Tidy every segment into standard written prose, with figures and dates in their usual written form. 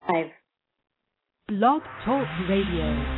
Blog Talk Radio.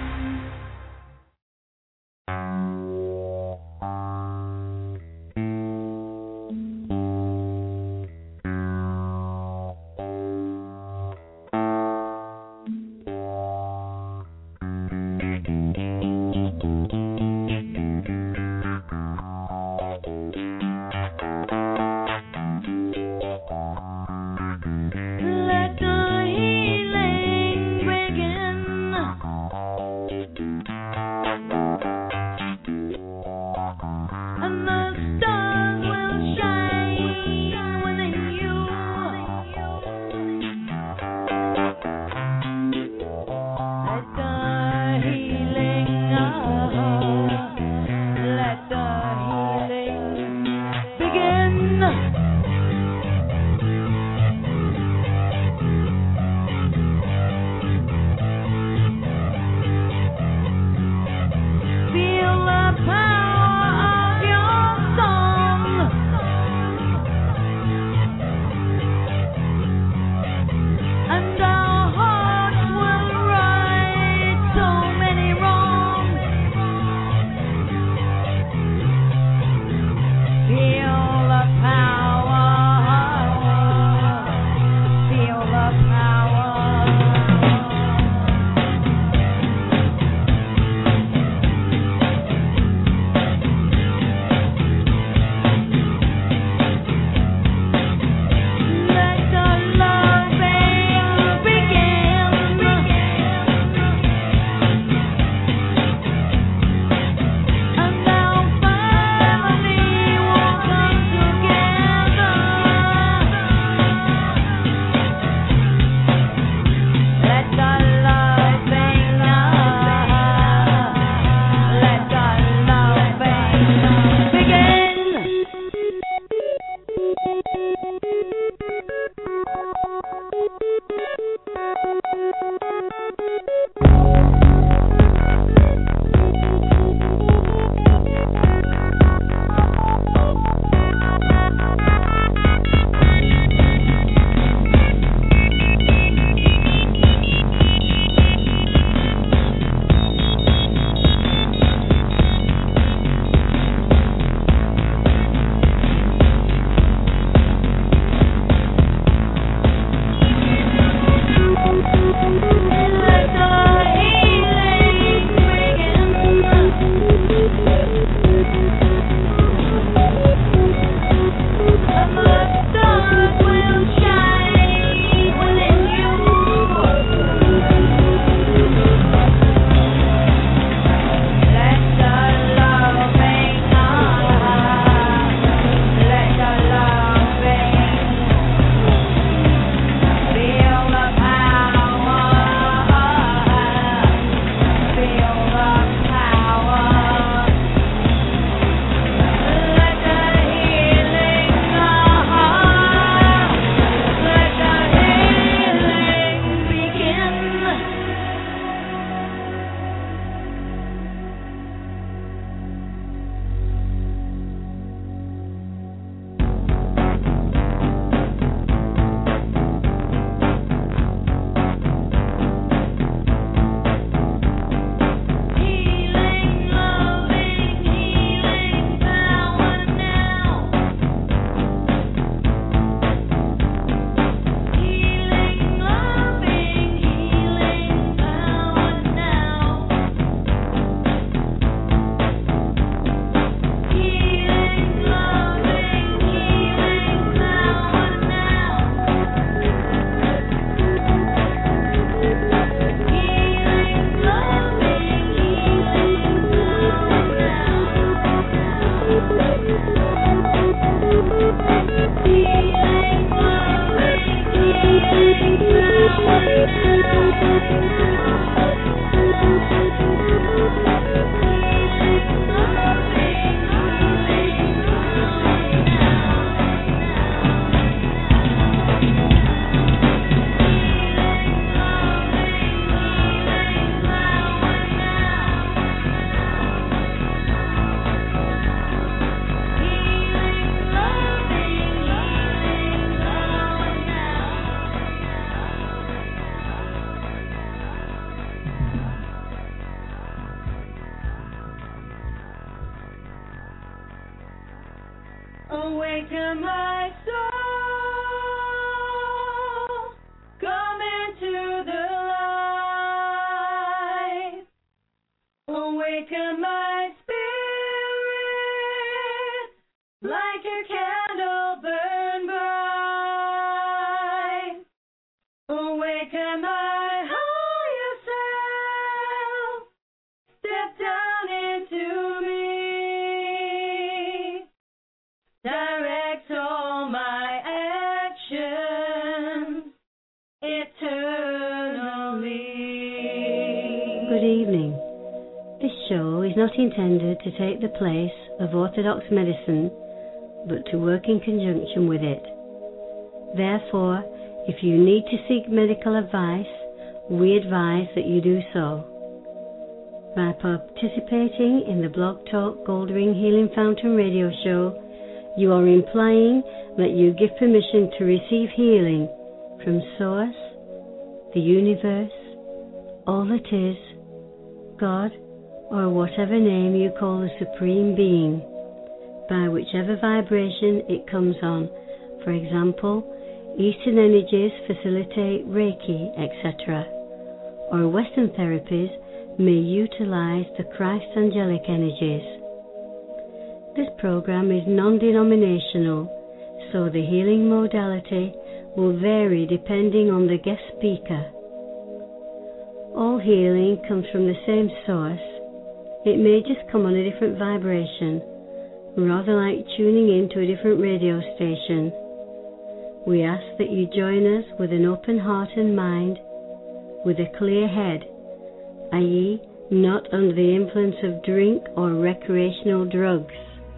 Awaken my soul, come into the light. Awaken my spirit, like a candle burn bright. Awaken my higher self, step down into me. Direct all my actions eternally. Good evening. This show is not intended to take the place of orthodox medicine, but to work in conjunction with it. Therefore, if you need to seek medical advice, we advise that you do so. By participating in the Blog Talk Gold Ring Healing Fountain radio show, you are implying that you give permission to receive healing from Source, the universe, all that is, God, or whatever name you call the Supreme Being, by whichever vibration it comes on. For example, Eastern energies facilitate Reiki, etc., or Western therapies may utilize the Christ angelic energies. This program is non-denominational, so the healing modality will vary depending on the guest speaker. All healing comes from the same source. It may just come on a different vibration, rather like tuning into a different radio station. We ask that you join us with an open heart and mind, with a clear head, i.e., not under the influence of drink or recreational drugs.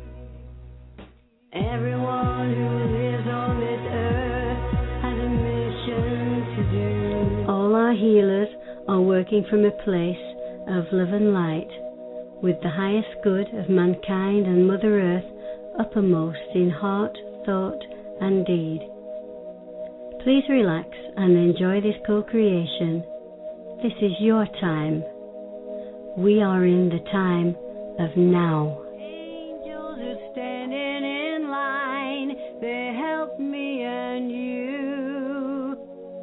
Everyone who lives on this earth has a mission to do. All our healers are working from a place of love and light, with the highest good of mankind and Mother Earth uppermost in heart, thought, and deed. Please relax and enjoy this co-creation. This is your time. We are in the time of now. Angels are standing in line. They help me and you.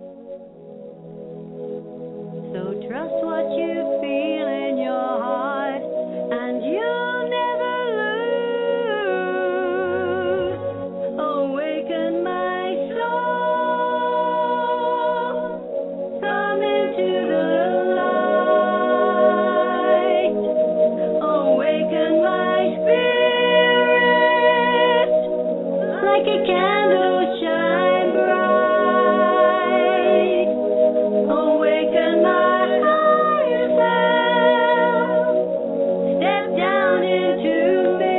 So trust what you feel in your heart, and you'll never lose. Awaken my soul, come into the light. Awaken my spirit, like a candle shine bright. Awaken my higher self, step down into me.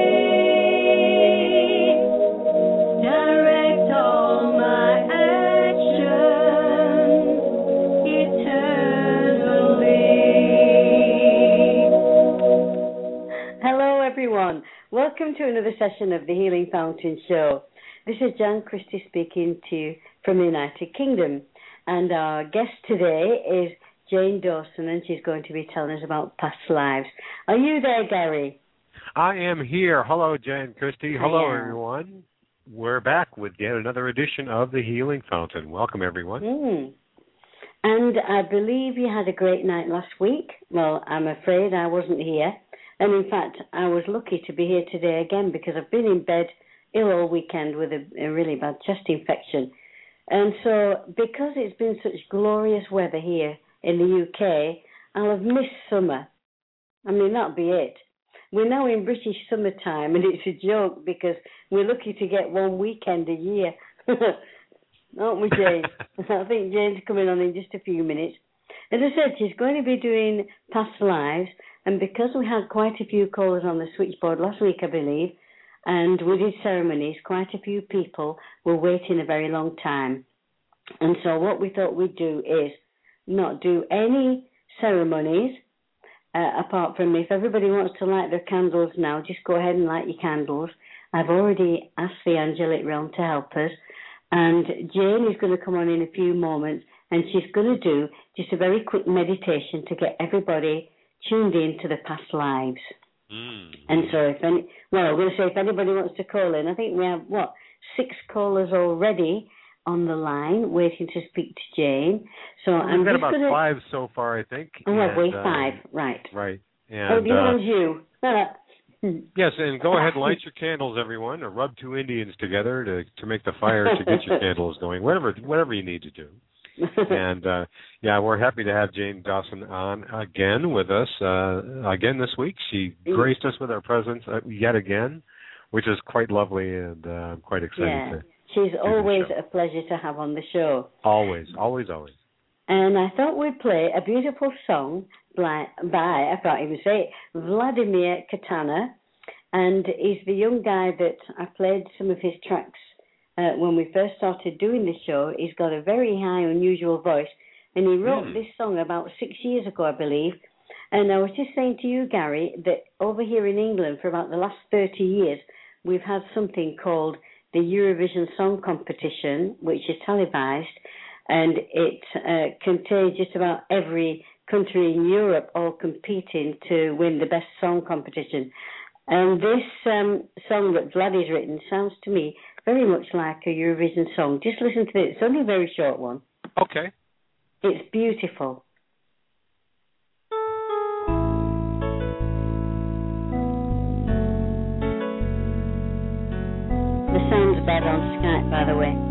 Direct all my actions eternally. Hello everyone, welcome to another session of the Healing Fountain Show. This is Jan Christie speaking to you from the United Kingdom, and our guest today is Jane Dawson, and she's going to be telling us about past lives. Are you there, Gary? I am here. Hello, Jan Christie. Hello, Hiya. everyone. We're back with yet another edition of the Healing Fountain. Welcome, everyone. And I believe you had a great night last week. Well, I'm afraid I wasn't here. And in fact, I was lucky to be here today again because I've been in bed ill all weekend with a really bad chest infection. And so because it's been such glorious weather here in the UK, I'll have missed summer. I mean, that'll be it. We're now in British summertime, and it's a joke because we're lucky to get one weekend a year. Aren't we, Jane? I think Jane's coming on in just a few minutes. As I said, she's going to be doing past lives, and because we had quite a few callers on the switchboard last week, I believe, and we did ceremonies, quite a few people were waiting a very long time. And so what we thought we'd do is not do any ceremonies, apart from if everybody wants to light their candles now, just go ahead and light your candles. I've already asked the angelic realm to help us. And Jane is going to come on in a few moments, and she's going to do just a very quick meditation to get everybody tuned in to the past lives. And so I'm going to say if anybody wants to call in, I think we have, 6 callers already on the line waiting to speak to Jane. So we've got about 5 so far, I think. Oh, have we? 5, right. Right. And, the other one's you. Yes, and go ahead and light your candles, everyone, or rub 2 Indians together to make the fire to get your candles going, whatever you need to do. And, we're happy to have Jane Dawson on again with us, again this week. She graced us with her presence yet again, which is quite lovely, and I'm quite excited to she's always a pleasure to have on the show. Always, always, always. And I thought we'd play a beautiful song by I can't even say it, Vladimir Katana. And he's the young guy that I played some of his tracks when we first started doing the show. He's got a very high, unusual voice. And he wrote this song about 6 years ago, I believe. And I was just saying to you, Gary, that over here in England for about the last 30 years, we've had something called the Eurovision Song Competition, which is televised, and it contains just about every country in Europe all competing to win the best song competition. And this song that Vladdy's written sounds to me very much like a Eurovision song. Just listen to it. It's only a very short one. Okay. It's beautiful. The sound's bad on Skype, by the way.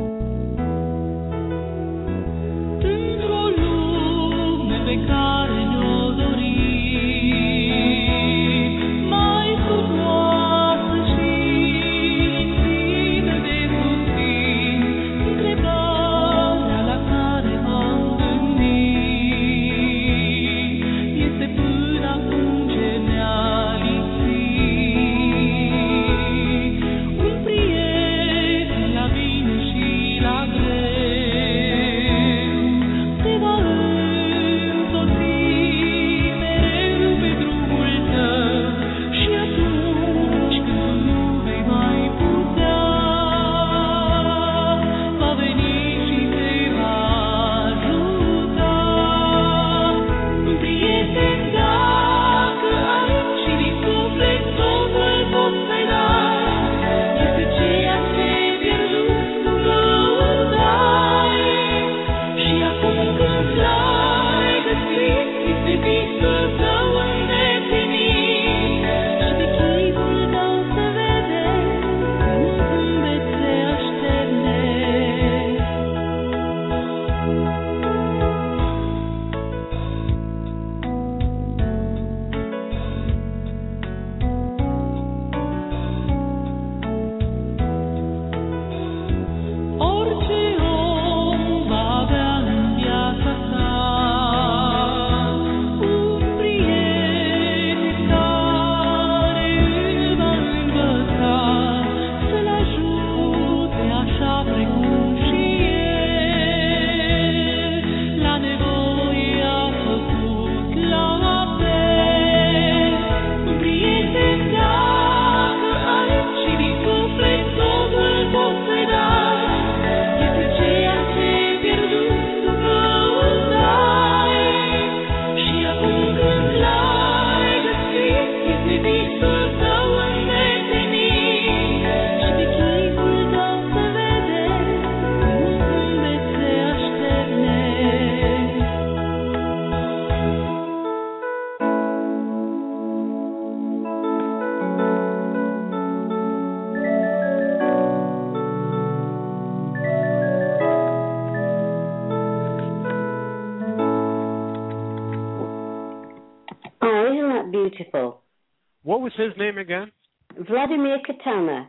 Beautiful. What was his name again? Vladimir Katana.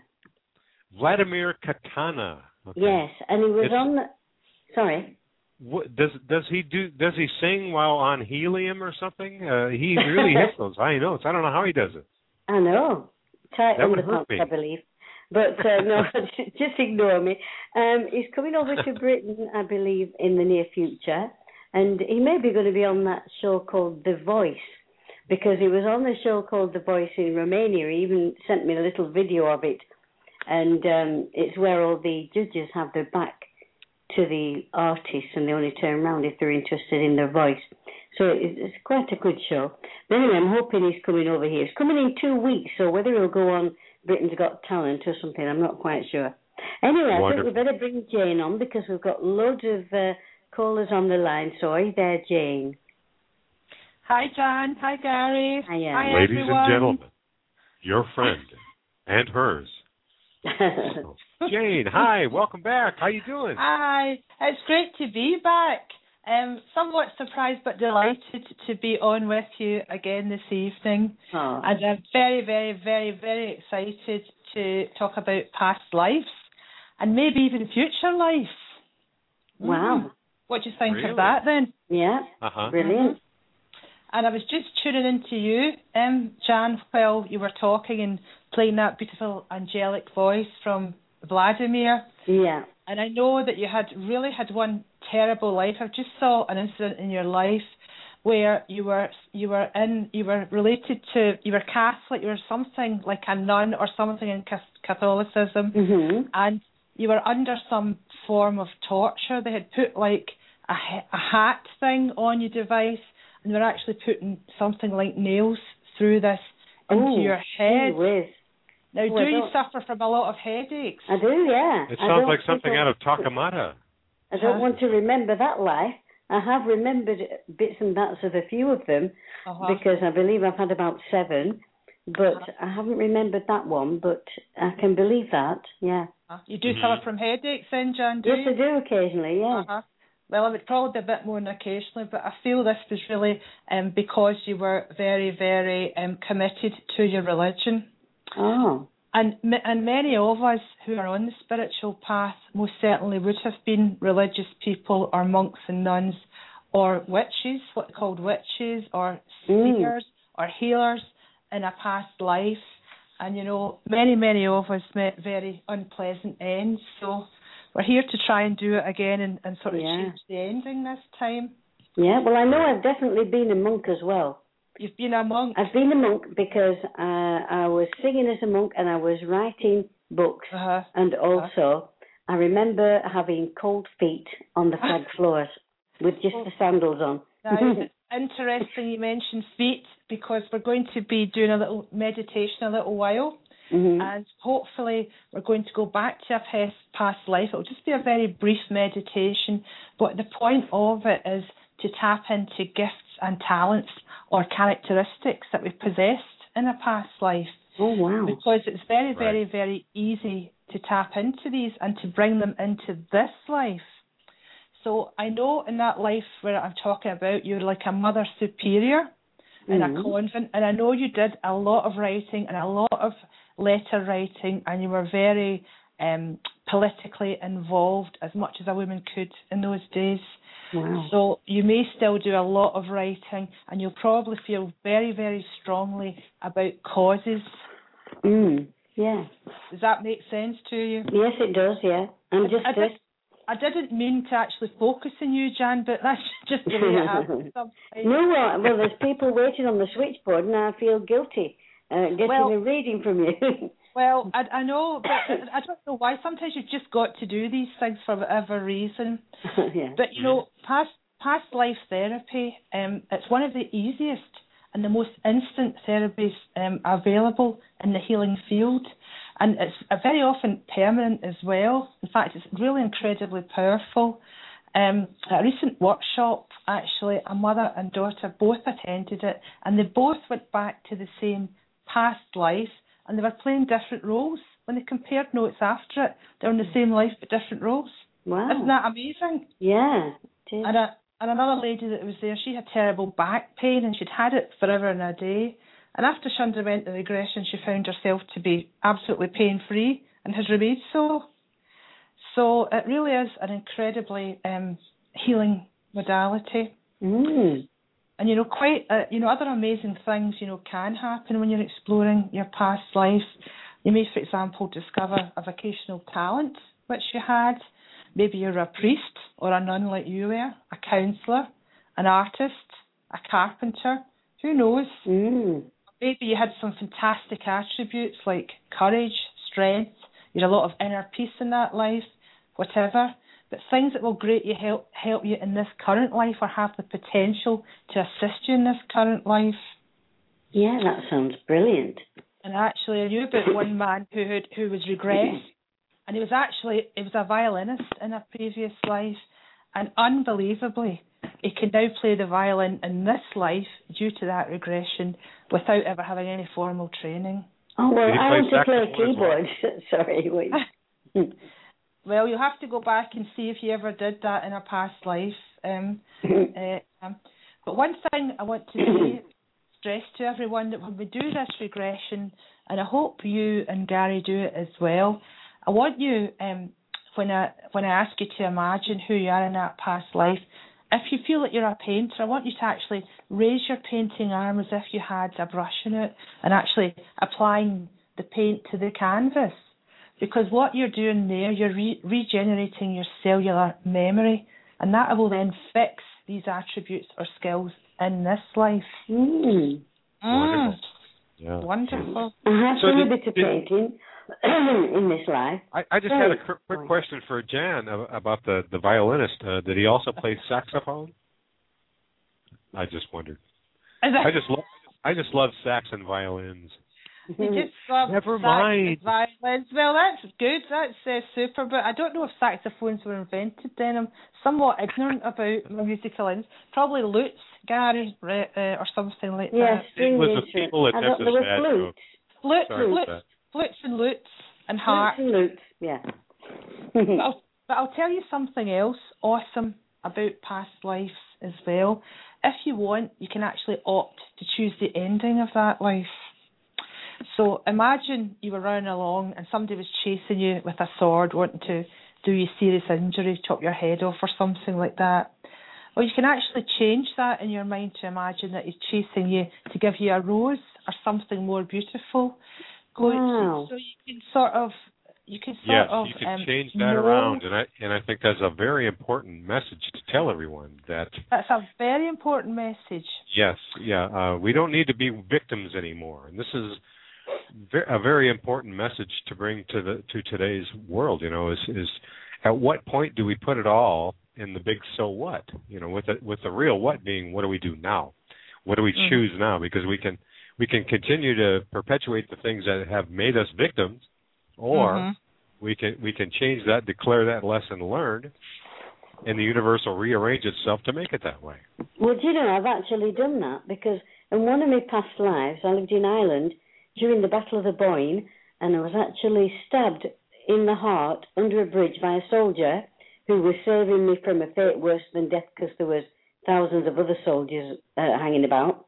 Vladimir Katana. Okay. Yes, and he was on. Sorry. What, does he sing while on helium or something? He really hits those high notes. I don't know how he does it. I know. Tight that on would the hurt pump, me. I believe. But no, just ignore me. He's coming over to Britain, I believe, in the near future, and he may be going to be on that show called The Voice. Because he was on the show called The Voice in Romania. He even sent me a little video of it. And it's where all the judges have their back to the artists and they only turn around if they're interested in their voice. So it's quite a good show. But anyway, I'm hoping he's coming over here. He's coming in 2 weeks, so whether he'll go on Britain's Got Talent or something, I'm not quite sure. Anyway, Wonderful. I think we better bring Jane on because we've got loads of callers on the line. So are you there, Jane? Hi, John. Hi, Gary. Hiya. Hi, Ladies everyone. and gentlemen, your friend and hers. Jane, hi. Welcome back. How you doing? Hi. It's great to be back. Somewhat surprised but delighted to be on with you again this evening. Oh. And I'm very, very, very, very excited to talk about past lives and maybe even future life. Wow. What do you think Really? of that then? Yeah. Uh-huh. Brilliant. And I was just tuning into you, Jan, while you were talking and playing that beautiful angelic voice from Vladimir. Yeah. And I know that you had one terrible life. I just saw an incident in your life where you were related to, you were Catholic, you were something like a nun or something in Catholicism, and you were under some form of torture. They had put like a hat thing on your device, and they were actually putting something like nails through this into your head. Now, do you suffer from a lot of headaches? I do, yeah. It sounds like something out of Takamata. I don't want to remember that life. I have remembered bits and bats of a few of them because I believe I've had about 7, but I haven't remembered that one, but I can believe that, yeah. You do suffer from headaches then, Jan, do you? Yes, I do occasionally, yeah. Well, I would probably be a bit more than occasionally, but I feel this was really because you were very, very committed to your religion. Oh. And many of us who are on the spiritual path most certainly would have been religious people or monks and nuns or witches, what are called witches, or seers or healers in a past life. And, you know, many, many of us met very unpleasant ends. So we're here to try and do it again and sort of change the ending this time. Yeah, well, I know I've definitely been a monk as well. You've been a monk? I've been a monk because I was singing as a monk and I was writing books. And also, I remember having cold feet on the flag floors with just the sandals on. Now, it's interesting you mentioned feet because we're going to be doing a little meditation a little while. And hopefully we're going to go back to a past life. It'll just be a very brief meditation. But the point of it is to tap into gifts and talents or characteristics that we've possessed in a past life. Oh, wow. Because it's very, very, very easy to tap into these and to bring them into this life. So I know in that life where I'm talking about, you're like a mother superior in a convent, and I know you did a lot of writing and a lot of letter writing, and you were very politically involved as much as a woman could in those days. Wow. So you may still do a lot of writing, and you'll probably feel very, very strongly about causes. Yeah. Does that make sense to you? Yes, it does, yeah. I didn't mean to actually focus on you, Jan, but that's just the way it happens sometimes. No, well, there's people waiting on the switchboard, and I feel guilty getting a reading from you. Well, I know, but I don't know why. Sometimes you've just got to do these things for whatever reason. But, you know, past life therapy, it's one of the easiest and the most instant therapies available in the healing field. And it's very often permanent as well. In fact, it's really incredibly powerful. At a recent workshop, actually, a mother and daughter both attended it, and they both went back to the same past life, and they were playing different roles. When they compared notes after it, they were in the same life but different roles. Wow. Isn't that amazing? Yeah, it is. And another lady that was there, she had terrible back pain, and she'd had it forever and a day. And after she underwent the regression, she found herself to be absolutely pain-free and has remained so. So it really is an incredibly healing modality. And, you know, other amazing things, you know, can happen when you're exploring your past life. You may, for example, discover a vocational talent which you had. Maybe you're a priest or a nun like you were, a counsellor, an artist, a carpenter. Who knows? Maybe you had some fantastic attributes like courage, strength. You had a lot of inner peace in that life, whatever. But things that will greatly help you in this current life or have the potential to assist you in this current life. Yeah, that sounds brilliant. And actually, I knew about one man who was regressed And he was a violinist in a previous life, and unbelievably, he can now play the violin in this life due to that regression without ever having any formal training. Oh, well, I want to play keyboard. Sorry, wait. Well, you'll have to go back and see if you ever did that in a past life. But one thing I want to stress to everyone, that when we do this regression, and I hope you and Gary do it as well, I want you, when I ask you to imagine who you are in that past life, if you feel that you're a painter, I want you to actually raise your painting arm as if you had a brush in it and actually applying the paint to the canvas. Because what you're doing there, you're regenerating your cellular memory, and that will then fix these attributes or skills in this life. Wonderful. Yeah. Wonderful. I have done a bit of painting in this life. I just had a quick question for Jan about the violinist. Did he also play saxophone? I just wondered. I just love sax and violins. You just love Never mind. Violins. Well, that's good. That's super. But I don't know if saxophones were invented then. I'm somewhat ignorant about musical instruments. Probably lutes, Gary, or something like that. Yes, it was the people that there were Flutes and lutes and harps. Flutes and lutes, yeah. but I'll tell you something else awesome about past lives as well. If you want, you can actually opt to choose the ending of that life. So imagine you were running along and somebody was chasing you with a sword, wanting to do you serious injury, chop your head off or something like that. Well, you can actually change that in your mind to imagine that he's chasing you to give you a rose or something more beautiful. Wow. So you can sort of you can change that around, and I think that's a very important message to tell everyone. That's a very important message. Yes, yeah. We don't need to be victims anymore, and this is a very important message to bring to today's world. You know, is at what point do we put it all in the big so what? You know, with the real what being what do we do now? What do we choose now? Because we can continue to perpetuate the things that have made us victims, or we can change that, declare that lesson learned, and the universe will rearrange itself to make it that way. Well, do you know, I've actually done that, because in one of my past lives, I lived in Ireland during the Battle of the Boyne, and I was actually stabbed in the heart under a bridge by a soldier who was saving me from a fate worse than death, because there was thousands of other soldiers hanging about.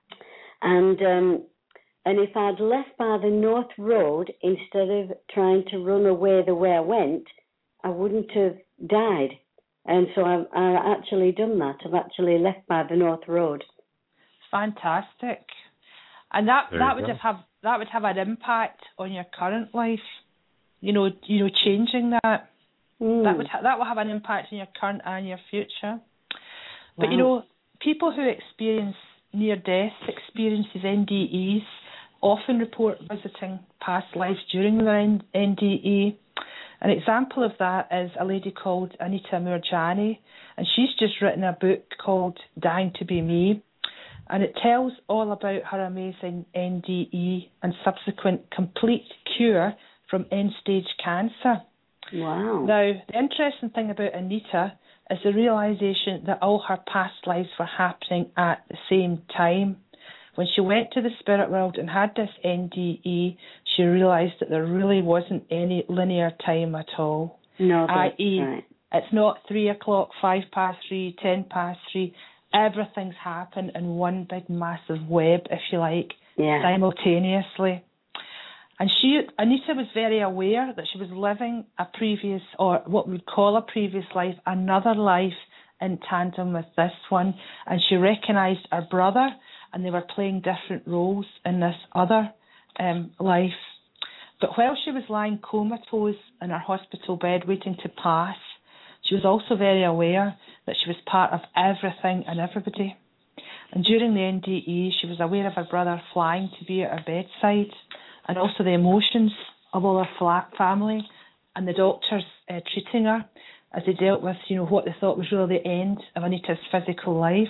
And if I'd left by the North Road instead of trying to run away the way I went, I wouldn't have died. And so I've actually done that. I've actually left by the North Road. Fantastic. And that would have an impact on your current life. You know, changing that. That will have an impact on your current and your future. But you know, people who experience near-death experiences, NDEs, often report visiting past lives during their NDE. An example of that is a lady called Anita Moorjani, and she's just written a book called Dying to Be Me, and it tells all about her amazing NDE and subsequent complete cure from end-stage cancer. Wow. Now, the interesting thing about Anita is the realisation that all her past lives were happening at the same time. When she went to the spirit world and had this NDE, she realised that there really wasn't any linear time at all. No, that's i.e., right. It's not 3 o'clock, 3:05, 3:10. Everything's happened in one big massive web, if you like, simultaneously. And Anita was very aware that she was living a previous, or what we'd call a previous life, another life in tandem with this one. And she recognised her brother, and they were playing different roles in this other life. But while she was lying comatose in her hospital bed waiting to pass, she was also very aware that she was part of everything and everybody. And during the NDE, she was aware of her brother flying to be at her bedside, and also the emotions of all her family and the doctors treating her as they dealt with, what they thought was really the end of Anita's physical life.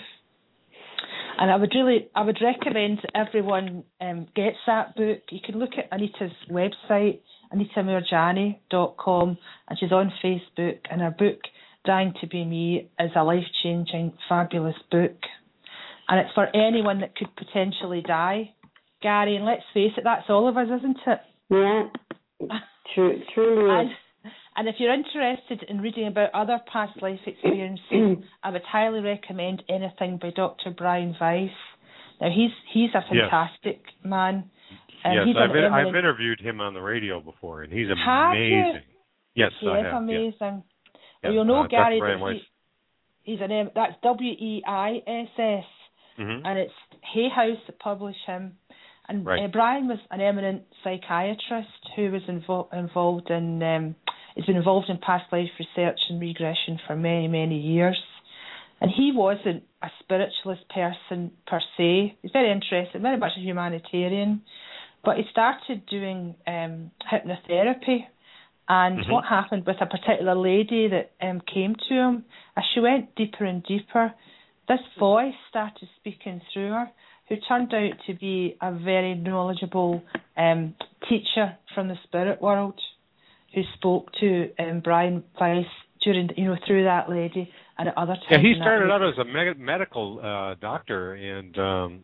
And I would recommend that everyone gets that book. You can look at Anita's website, AnitaMurjani.com, and she's on Facebook, and her book, Dying to Be Me, is a life-changing, fabulous book. And it's for anyone that could potentially die. Gary, and let's face it, that's all of us, isn't it? Yeah, truly. And if you're interested in reading about other past life experiences, I would highly recommend anything by Dr. Brian Weiss. Now, he's a fantastic man. Yes, I've interviewed him on the radio before, and he's amazing. Yes, I have. Amazing. Yeah. Well, you'll know, Gary, He's that's WEISS, and it's Hay House that publish him. And Brian was an eminent psychiatrist who was involved in has been involved in past life research and regression for many, many years. And he wasn't a spiritualist person per se. He's very interested, very much a humanitarian. But he started doing hypnotherapy. And what happened with a particular lady that came to him, as she went deeper and deeper, this voice started speaking through her, who turned out to be a very knowledgeable teacher from the spirit world, who spoke to Brian Weiss through that lady and at other times. Yeah, he started out as a medical doctor and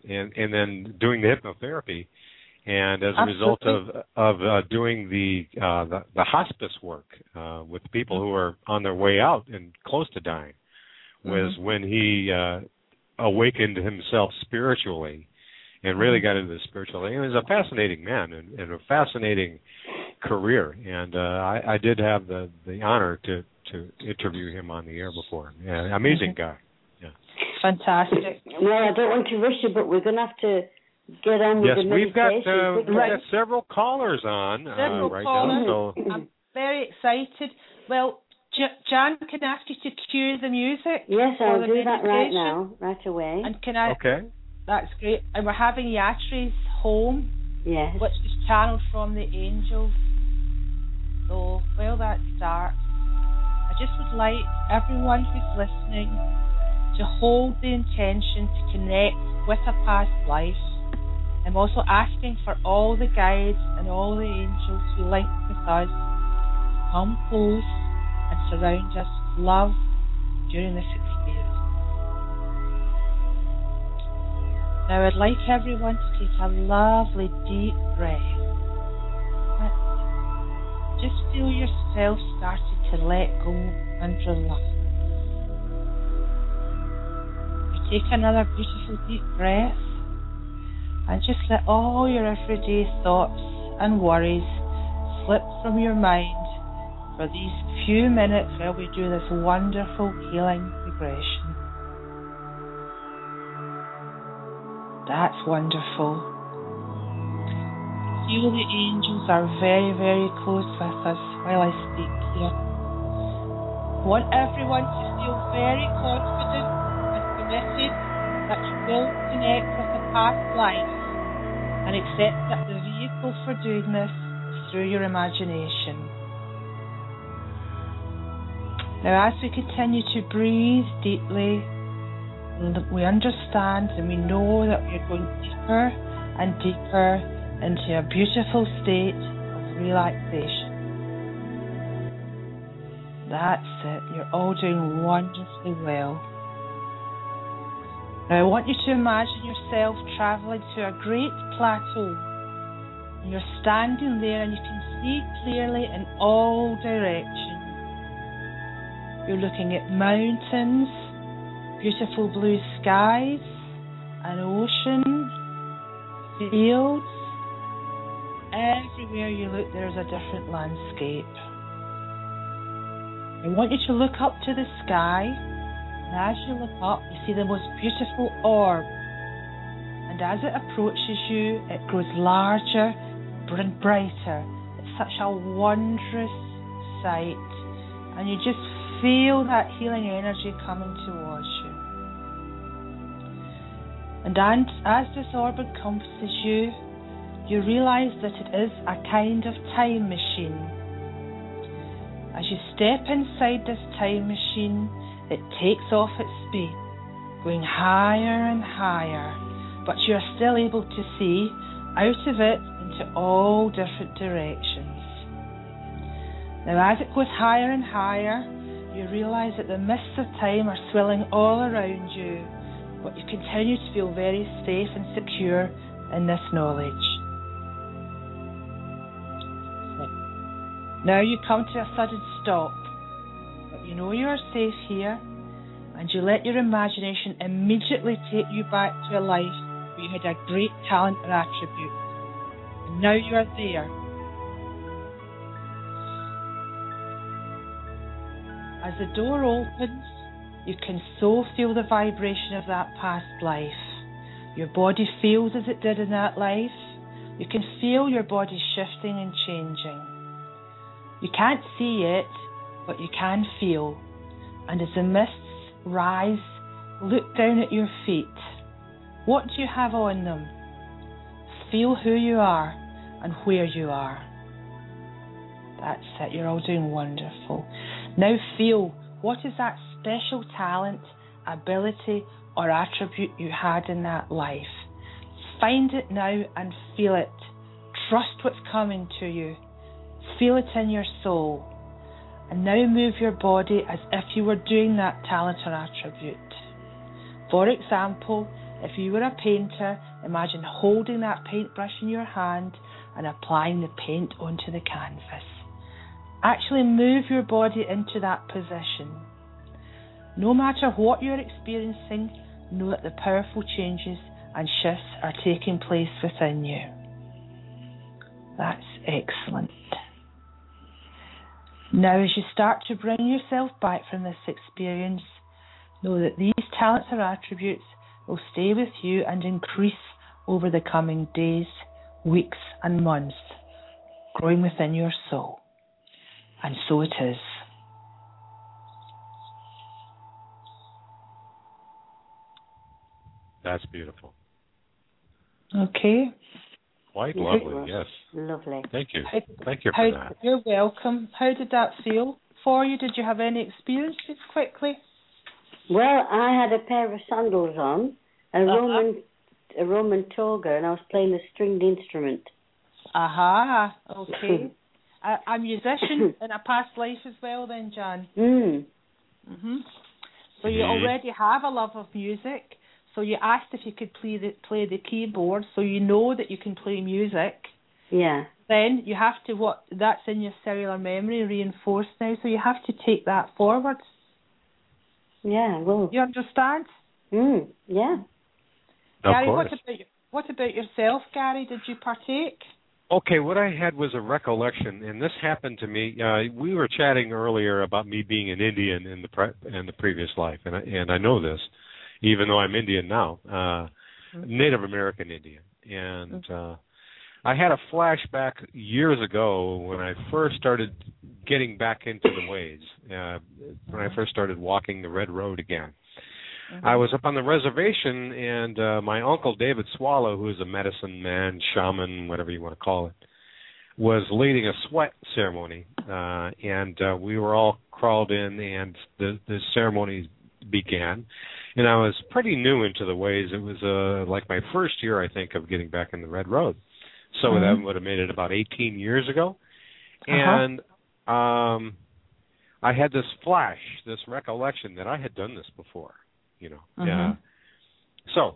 then doing the hypnotherapy, and as a result of doing the hospice work with people who are on their way out and close to dying, was when he awakened himself spiritually and really got into the spiritual thing. He was a fascinating man and a fascinating career, and I did have the honor to interview him on the air before. Yeah, amazing guy. Yeah. Fantastic. Well, I don't want to rush you, but we're going to have to get on with the meditation. We've got several callers on right now. So. I'm very excited. Well, Jan, can I ask you to cue the music? Yes, I'll do that right now, right away. And can I? Okay. That's great. And we're having Yatri's Home, yes, which is channeled from the angels. So, while that starts, I just would like everyone who's listening to hold the intention to connect with a past life. I'm also asking for all the guides and all the angels who link with us to come close and surround us with love during this experience. Now I'd like everyone to take a lovely deep breath. Just feel yourself starting to let go and relax. You take another beautiful deep breath and just let all your everyday thoughts and worries slip from your mind for these few minutes while we do this wonderful healing regression. That's wonderful. Feel the angels are very, very close with us while I speak here. I want everyone to feel very confident and committed that you will connect with a past life, and accept that the vehicle for doing this is through your imagination. Now, as we continue to breathe deeply, we understand and we know that we are going deeper and deeper into a beautiful state of relaxation. That's it. You're all doing wonderfully well. Now I want you to imagine yourself travelling to a great plateau. And you're standing there and you can see clearly in all directions. You're looking at mountains, beautiful blue skies, an ocean, fields. Everywhere you look, there's a different landscape. I want you to look up to the sky, and as you look up, you see the most beautiful orb. And as it approaches you, it grows larger and brighter. It's such a wondrous sight, and you just feel that healing energy coming towards you. And as this orb encompasses you, you realize that it is a kind of time machine. As you step inside this time machine, it takes off its speed, going higher and higher, but you are still able to see out of it into all different directions. Now, as it goes higher and higher, you realise that the mists of time are swelling all around you, but you continue to feel very safe and secure in this knowledge. Now you come to a sudden stop, but you know you are safe here, and you let your imagination immediately take you back to a life where you had a great talent or attribute. And now you are there. As the door opens, you can so feel the vibration of that past life. Your body feels as it did in that life. You can feel your body shifting and changing. You can't see it, but you can feel. And as the mists rise, look down at your feet. What do you have on them? Feel who you are and where you are. That's it, you're all doing wonderful. Now feel, what is that special talent, ability, or attribute you had in that life? Find it now and feel it. Trust what's coming to you. Feel it in your soul. And now move your body as if you were doing that talent or attribute. For example, if you were a painter, imagine holding that paintbrush in your hand and applying the paint onto the canvas. Actually move your body into that position. No matter what you're experiencing, know that the powerful changes and shifts are taking place within you. That's excellent. Now, as you start to bring yourself back from this experience, know that these talents or attributes will stay with you and increase over the coming days, weeks, and months, growing within your soul. And so it is. That's beautiful. Okay. Quite lovely, yes. Lovely. Thank you. Thank you for that. You're welcome. How did that feel for you? Did you have any experiences quickly? Well, I had a pair of sandals on, a Roman toga, and I was playing a stringed instrument. Aha, okay. A musician in a past life as well then, Jan? So you already have a love of music. So you asked if you could play the keyboard, so you know that you can play music. Yeah. Then you have to, that's in your cellular memory reinforced now, so you have to take that forward. Yeah, well. You understand? Yeah. Gary, what about yourself, Gary? Did you partake? Okay, what I had was a recollection, and this happened to me. We were chatting earlier about me being an Indian in the previous life, and I know this, even though I'm Indian now, Native American Indian. And I had a flashback years ago when I first started getting back into the ways, when I first started walking the Red Road again. I was up on the reservation, and my uncle David Swallow, who is a medicine man, shaman, whatever you want to call it, was leading a sweat ceremony, and we were all crawled in, and the ceremony began. And I was pretty new into the ways. It was like my first year, I think, of getting back in the Red Road. So that would have made it about 18 years ago. And I had this flash, this recollection that I had done this before, you know. So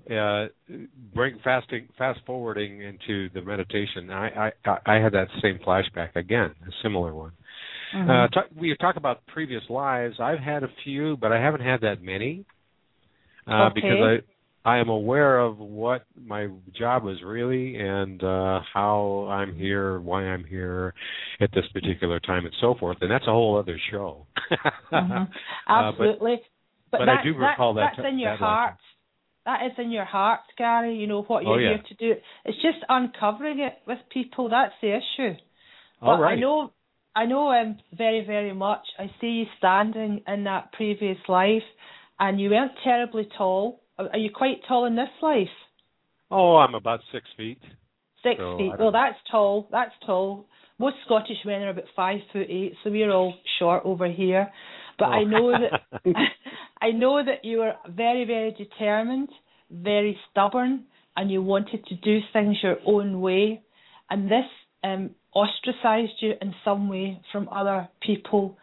fast forwarding into the meditation, I had that same flashback again, a similar one. We talk about previous lives. I've had a few, but I haven't had that many. Because I am aware of what my job is really and how I'm here, why I'm here at this particular time, and so forth. And that's a whole other show. Absolutely. But I do recall that. That's in your heart. That is in your heart, Gary. You know what you're here to do. It's just uncovering it with people. That's the issue. But I know very, very much. I see you standing in that previous life. And you weren't terribly tall. Are you quite tall in this life? Oh, I'm about 6 feet. 6 feet. Well, that's tall. That's tall. Most Scottish men are about 5'8", so we're all short over here. But I know that you were very, very determined, very stubborn, and you wanted to do things your own way. And this ostracized you in some way from other people.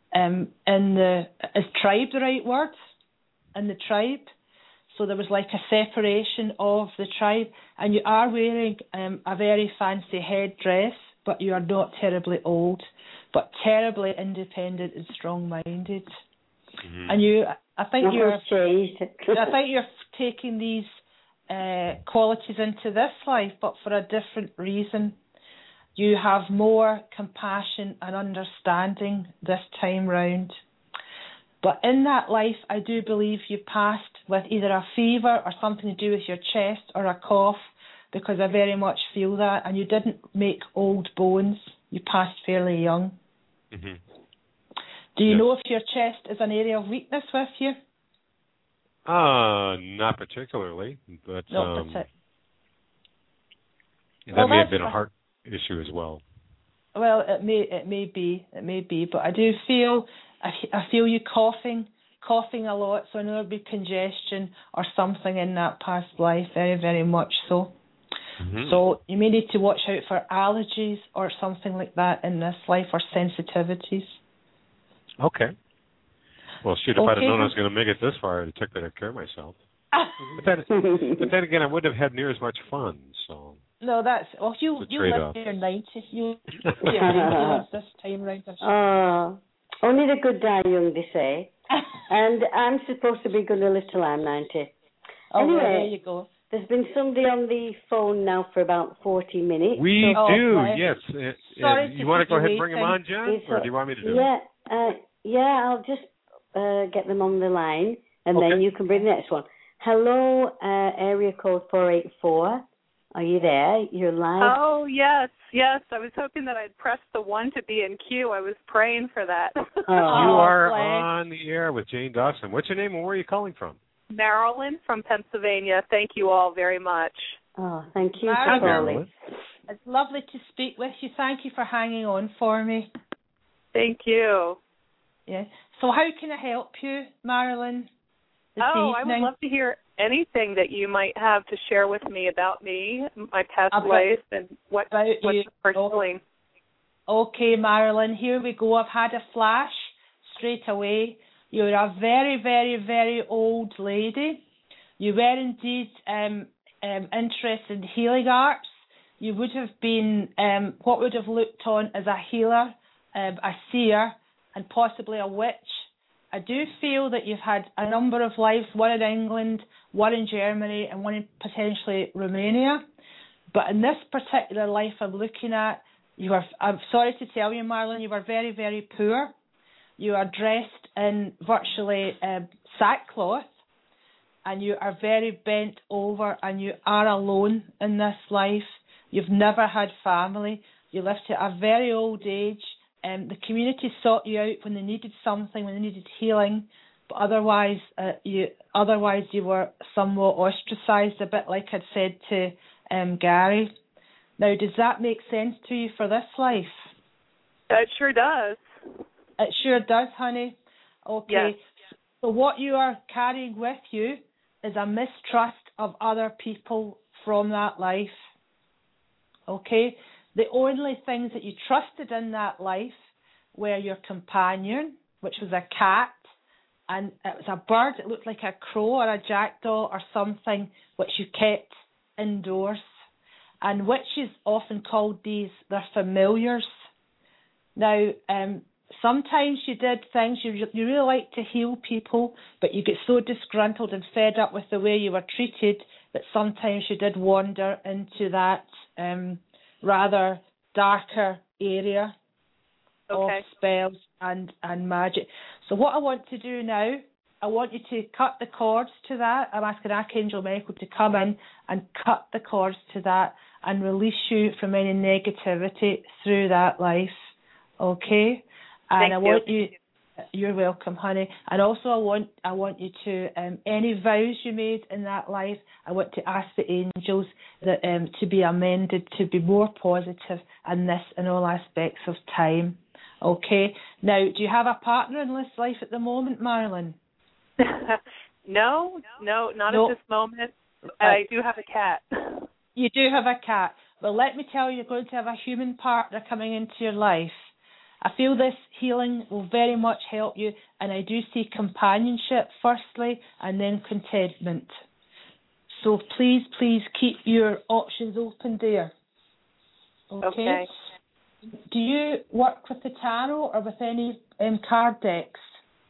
Is tribe the right word? In the tribe. So there was like a separation of the tribe, and you are wearing a very fancy headdress, but you are not terribly old, but terribly independent and strong-minded. Mm-hmm. And I think you're taking these qualities into this life, but for a different reason. You have more compassion and understanding this time round. But in that life, I do believe you passed with either a fever or something to do with your chest or a cough, because I very much feel that. And you didn't make old bones. You passed fairly young. Mm-hmm. Do you know if your chest is an area of weakness with you? Not particularly, but Not particularly. That may have been a heart issue as well. Well, it may be, but I do feel I feel you coughing a lot, so I know there'll be congestion or something in that past life, very, very much so. Mm-hmm. So you may need to watch out for allergies or something like that in this life, or sensitivities. Okay. Well, shoot, if I'd have known I was going to make it this far, I'd have took better care of myself. But then again, I wouldn't have had near as much fun, so... No, that's... Well, you live to your 90s. You this time round. Only the good die young, they say. And I'm supposed to be going to live till I'm 90. Anyway, well, there you go. There's been somebody on the phone now for about 40 minutes. We do, right. Yes. Sorry you want to go ahead and bring them on, Jen? Or do you want me to do it? Yeah, I'll just get them on the line, and then you can bring the next one. Hello, area code 484. Are you there? You're live. Oh, yes. I was hoping that I'd press the 1 to be in queue. I was praying for that. You are on the air with Jane Dawson. What's your name and where are you calling from? Marilyn from Pennsylvania. Thank you all very much. Oh, thank you for calling. It's lovely to speak with you. Thank you for hanging on for me. Thank you. Yeah. So how can I help you, Marilyn, this evening? I would love to hear anything that you might have to share with me about me, my past life, and what's pursuing. Okay, Marilyn, here we go. I've had a flash straight away. You're a very, very, very old lady. You were indeed interested in healing arts. You would have been what would have looked on as a healer, a seer, and possibly a witch. I do feel that you've had a number of lives, one in England, one in Germany, and one in potentially Romania. But in this particular life I'm looking at, I'm sorry to tell you, Marilyn, you were very, very poor. You are dressed in virtually sackcloth, and you are very bent over, and you are alone in this life. You've never had family. You lived to a very old age. The community sought you out when they needed something, when they needed healing, but otherwise you were somewhat ostracized, a bit like I'd said to Gary. Now, does that make sense to you for this life? It sure does. It sure does, honey. Okay. Yes. So what you are carrying with you is a mistrust of other people from that life. Okay? The only things that you trusted in that life were your companion, which was a cat, and it was a bird. It looked like a crow or a jackdaw or something, which you kept indoors. And witches often called they're familiars. Now, sometimes you did things, you really like to heal people, but you get so disgruntled and fed up with the way you were treated that sometimes you did wander into that rather darker area of spells and magic. So what I want to do now, I want you to cut the cords to that. I'm asking Archangel Michael to come in and cut the cords to that and release you from any negativity through that life. Okay? And I want you. You're welcome, honey. And also, I want you to any vows you made in that life, I want to ask the angels that to be amended, to be more positive in this and all aspects of time. Okay. Now, do you have a partner in this life at the moment, Marilyn? No, not at this moment. I do have a cat. You do have a cat. Well, let me tell you, you're going to have a human partner coming into your life. I feel this healing will very much help you, and I do see companionship firstly, and then contentment. So please, please keep your options open there. Okay. Do you work with the tarot or with any card decks?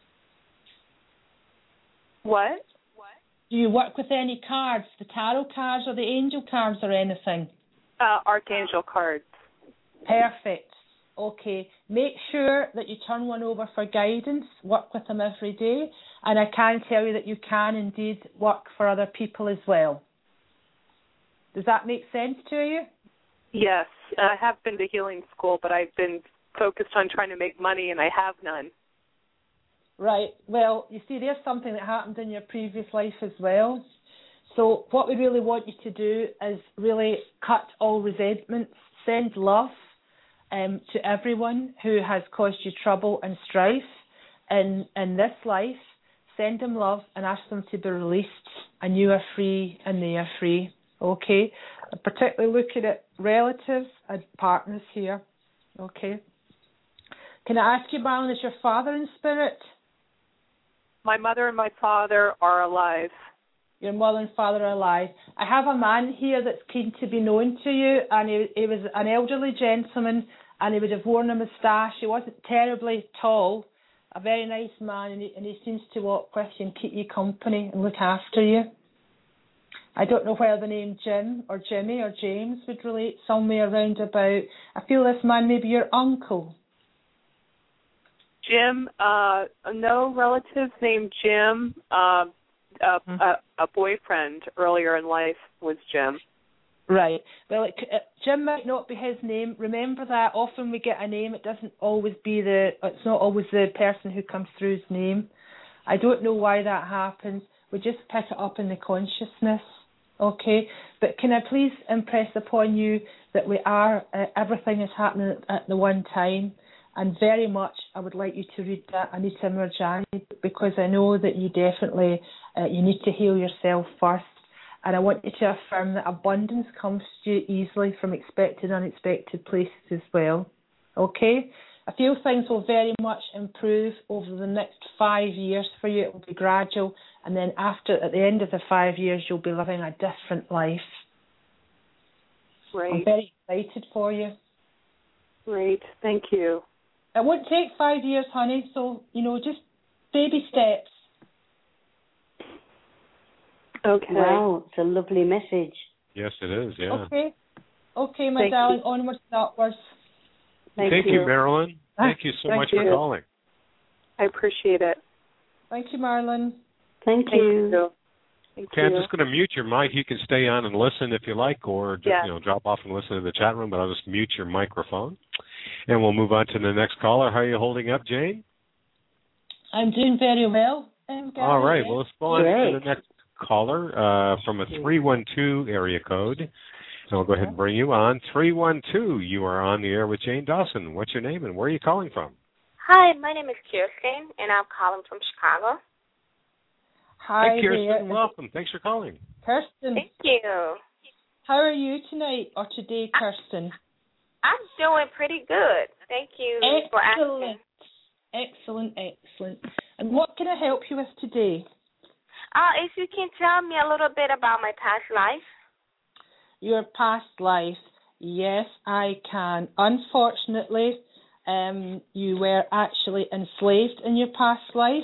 What? Do you work with any cards, the tarot cards or the angel cards or anything? Archangel cards. Perfect. Okay. Make sure that you turn one over for guidance. Work with them every day. And I can tell you that you can indeed work for other people as well. Does that make sense to you? Yes. I have been to healing school, but I've been focused on trying to make money, and I have none. Right. Well, you see, there's something that happened in your previous life as well. So what we really want you to do is really cut all resentments, send love to everyone who has caused you trouble and strife in this life. Send them love and ask them to be released, and you are free and they are free. Okay? I'm particularly looking at relatives and partners here. Okay? Can I ask you, Marlon, is your father in spirit? My mother and my father are alive. Your mother and father are alive. I have a man here that's keen to be known to you, and he was an elderly gentleman, and he would have worn a moustache. He wasn't terribly tall, a very nice man, and he seems to walk with you and keep you company and look after you. I don't know whether the name Jim or Jimmy or James would relate somewhere around about. I feel this man may be your uncle. Jim, no relatives named Jim. A boyfriend earlier in life was Jim. Right. Well, Jim might not be his name. Remember that often we get a name, it's not always the person who comes through's name. I don't know why that happens. We just pick it up in the consciousness. Okay. But can I please impress upon you that we are everything is happening at the one time. And very much, I would like you to read that Anita Moorjani, because I know that you definitely, you need to heal yourself first. And I want you to affirm that abundance comes to you easily from expected and unexpected places as well. Okay? I feel things will very much improve over the next 5 years for you. It will be gradual. And then at the end of the 5 years, you'll be living a different life. Great. I'm very excited for you. Great. Thank you. It won't take 5 years, honey, so, just baby steps. Okay. Wow, it's a lovely message. Yes, it is, yeah. Okay, my darling, onwards and upwards. Thank you, Marilyn. Thank you so much for calling. I appreciate it. Thank you, Marlon. Thank you. Okay, I'm just going to mute your mic. You can stay on and listen if you like, or just, drop off and listen to the chat room, but I'll just mute your microphone. And we'll move on to the next caller. How are you holding up, Jane? I'm doing very well. All right. Well, let's go on to the next caller from a 312 area code. And we'll go ahead and bring you on. 312, you are on the air with Jane Dawson. What's your name and where are you calling from? Hi, my name is Kirsten, and I'm calling from Chicago. Hi, Kirsten. Welcome. Thanks for calling. Kirsten. Thank you. How are you tonight or today, Kirsten? I'm doing pretty good. Thank you for asking. Excellent. And what can I help you with today? If you can tell me a little bit about my past life. Your past life. Yes, I can. Unfortunately, you were actually enslaved in your past life.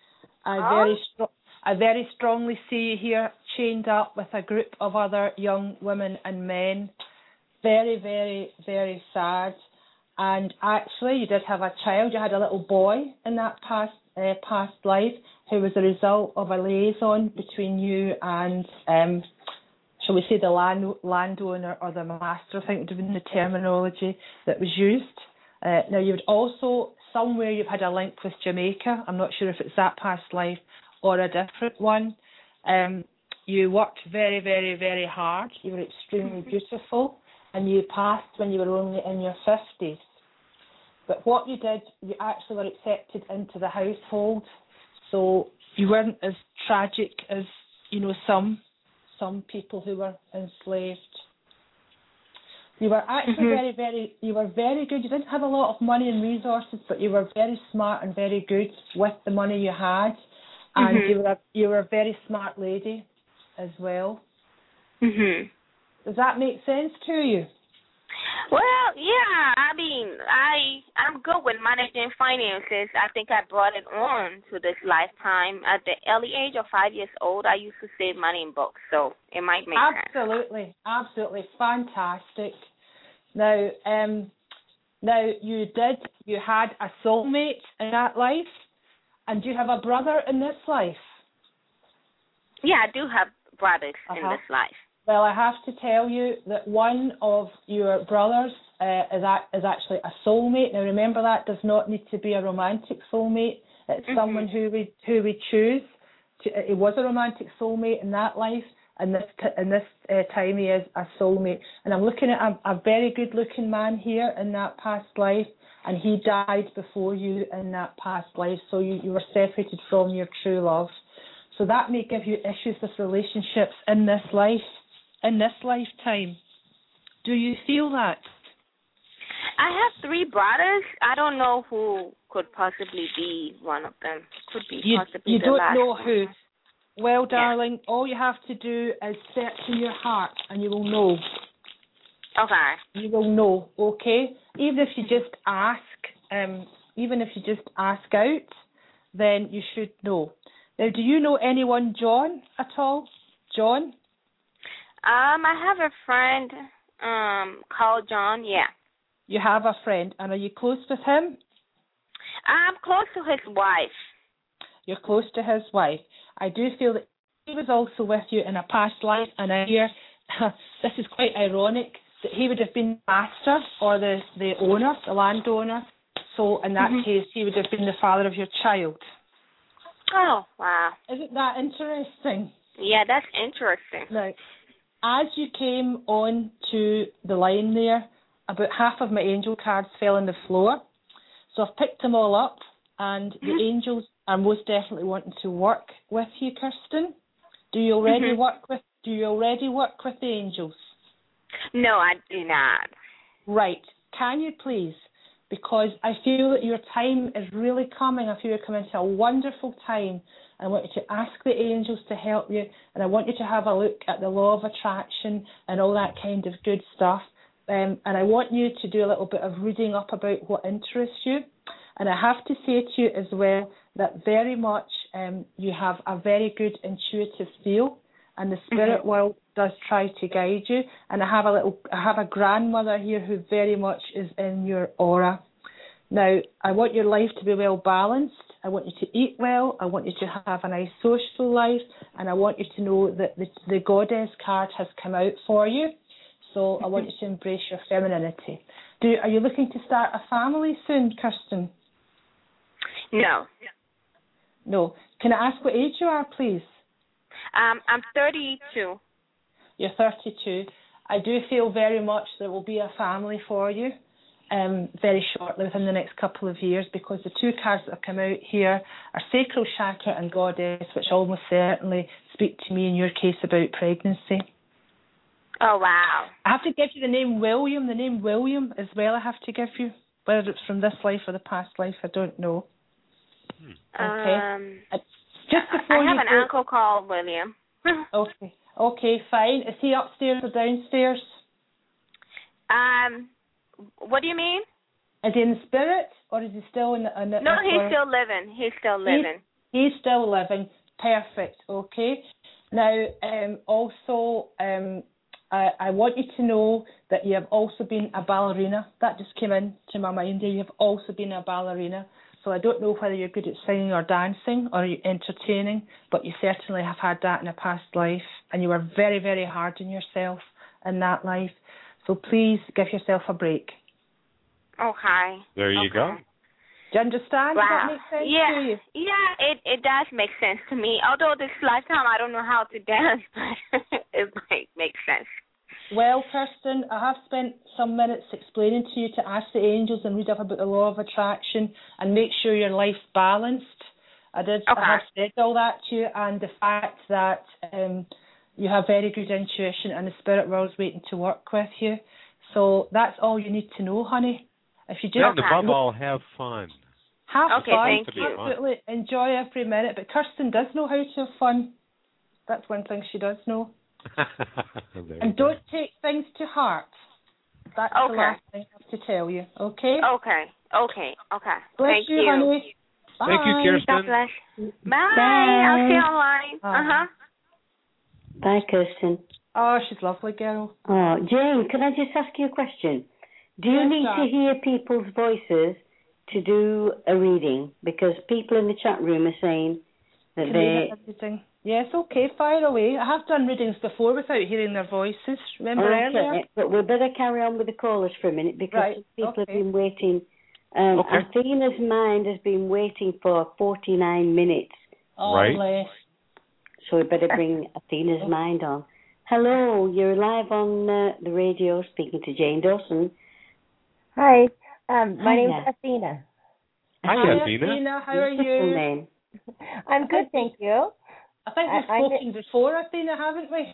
I very strongly see you here chained up with a group of other young women and men. Very, very, very sad. And actually, you did have a child. You had a little boy in that past life who was a result of a liaison between you and, shall we say, the landowner or the master, I think would have been the terminology that was used. Now, you've had a link with Jamaica. I'm not sure if it's that past life or a different one. You worked very, very, very hard. You were extremely beautiful. And you passed when you were only in your 50s. But what you did, you actually were accepted into the household. So you weren't as tragic as, some people who were enslaved. You were actually you were very good. You didn't have a lot of money and resources, but you were very smart and very good with the money you had. And you were a very smart lady as well. Does that make sense to you? Well, yeah. I mean, I'm good with managing finances. I think I brought it on to this lifetime. At the early age of 5 years old, I used to save money in books, so it might make sense. Absolutely. Fantastic. Now, you had a soulmate in that life, and do you have a brother in this life? Yeah, I do have brothers in this life. Well, I have to tell you that one of your brothers is actually a soulmate. Now, remember, that does not need to be a romantic soulmate. It's someone who we choose. It was a romantic soulmate in that life, and this time he is a soulmate. And I'm looking at a very good-looking man here in that past life, and he died before you in that past life, so you were separated from your true love. So that may give you issues with relationships in this life. In this lifetime. Do you feel that? I have 3 brothers. I don't know who could possibly be one of them. Could be possibly you the don't last know one. who. Well, darling, all you have to do is search in your heart and you will know. Okay. You will know, okay? Even if you just ask, out, then you should know. Now, do you know anyone, John, at all? John? I have a friend called John, yeah. You have a friend, and are you close with him? I'm close to his wife. You're close to his wife. I do feel that he was also with you in a past life, and I hear, this is quite ironic, that he would have been the master or the owner, the landowner. So in that case, he would have been the father of your child. Oh, wow. Isn't that interesting? Yeah, that's interesting. Now, as you came on to the line there, about half of my angel cards fell on the floor. So I've picked them all up, and the angels are most definitely wanting to work with you, Kirsten. Do you already work with the angels? No, I do not. Right. Can you please? Because I feel that your time is really coming. I feel you're coming to a wonderful time. I want you to ask the angels to help you, and I want you to have a look at the law of attraction and all that kind of good stuff. And I want you to do a little bit of reading up about what interests you. And I have to say to you as well that very much you have a very good intuitive feel, and the spirit world does try to guide you. And I have a grandmother here who very much is in your aura. Now, I want your life to be well balanced. I want you to eat well. I want you to have a nice social life. And I want you to know that the goddess card has come out for you. So I want you to embrace your femininity. Are you looking to start a family soon, Kirsten? No. No. Can I ask what age you are, please? I'm 32. You're 32. I do feel very much there will be a family for you very shortly, within the next couple of years, because the 2 cards that have come out here are Sacral Chakra and Goddess, which almost certainly speak to me in your case about pregnancy. Oh, wow. I have to give you the name William as well. I have to give you, whether it's from this life or the past life, I don't know. Okay. Just before I have an uncle called William. Okay, fine. Is he upstairs or downstairs? What do you mean? Is he in the spirit, or is he still in the... No, he's still living. He's still living. Perfect, okay. Now, also, I want you to know that you have also been a ballerina. That just came into my mind there. You have also been a ballerina. So I don't know whether you're good at singing or dancing or you're entertaining, but you certainly have had that in a past life, and you were very, very hard on yourself in that life. So please give yourself a break. Okay. There you go. Do you understand? Wow. Does that make sense to you? Yeah, it does make sense to me. Although this lifetime I don't know how to dance, but it might make sense. Well, Kirsten, I have spent some minutes explaining to you to ask the angels and read up about the law of attraction and make sure your life's balanced. I have said all that to you, and the fact that you have very good intuition and the spirit world's waiting to work with you. So that's all you need to know, honey. If you just and above all, have fun. Have fun. Thank you. Absolutely. Enjoy every minute. But Kirsten does know how to have fun. That's one thing she does know. And don't take things to heart. That's the last thing I have to tell you. Okay? Okay. Bless Thank you, honey. Bye. Thank you, Kirsten. God bless. Bye. Bye. I'll see you online. Bye, Kirsten. Oh, she's a lovely girl. Oh, Jane, can I just ask you a question? Do you need to hear people's voices to do a reading? Because people in the chat room are saying that everything. Yes, okay, fire away. I have done readings before without hearing their voices. Remember earlier? But we better carry on with the callers for a minute because people have been waiting. Athena's mind has been waiting for 49 minutes. Oh, bless. So we better bring Athena's mind on. Hello, you're live on the radio speaking to Jane Dawson. Hi, my name's Athena. Hi, Athena. How are you? Name. I'm good, thank you. I think we've spoken before, Athena, haven't we?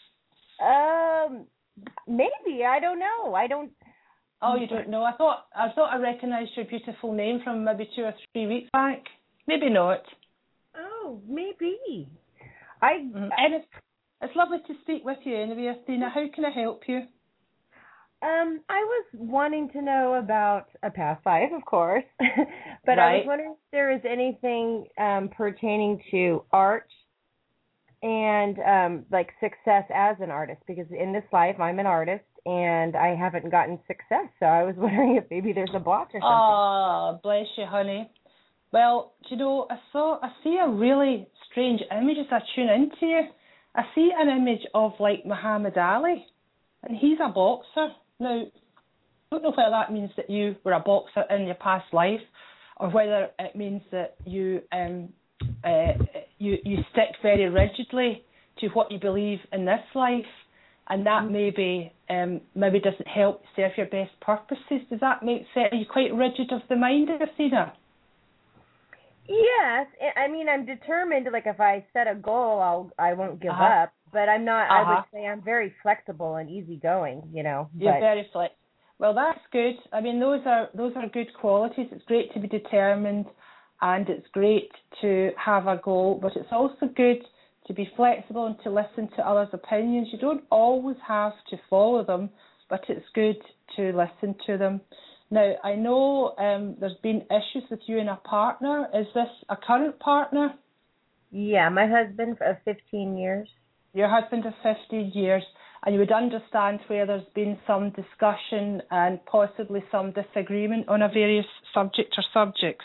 Maybe. I don't know. Oh, you don't know? I thought I recognised your beautiful name from maybe 2 or 3 weeks back. Maybe not. Oh, maybe. And it's lovely to speak with you anyway, Athena. How can I help you? I was wanting to know about a past life, of course, but I was wondering if there is anything pertaining to art and like success as an artist, because in this life I'm an artist and I haven't gotten success, so I was wondering if maybe there's a block or something. Oh, bless you, honey. Well, do you know, I see a really strange image as I tune into you. I see an image of like Muhammad Ali, and he's a boxer. Now, I don't know whether that means that you were a boxer in your past life, or whether it means that you you stick very rigidly to what you believe in this life, and that maybe doesn't help serve your best purposes. Does that make sense? Are you quite rigid of the mind, Athena? Yes, I mean I'm determined. Like if I set a goal, I won't give up. But I'm not. I would say I'm very flexible and easygoing. You know. You're very flexible. Well, that's good. I mean, those are good qualities. It's great to be determined, and it's great to have a goal. But it's also good to be flexible and to listen to others' opinions. You don't always have to follow them, but it's good to listen to them. Now, I know there's been issues with you and a partner. Is this a current partner? Yeah, my husband of 15 years. Your husband of 15 years. And you would understand where there's been some discussion and possibly some disagreement on a various subject or subjects.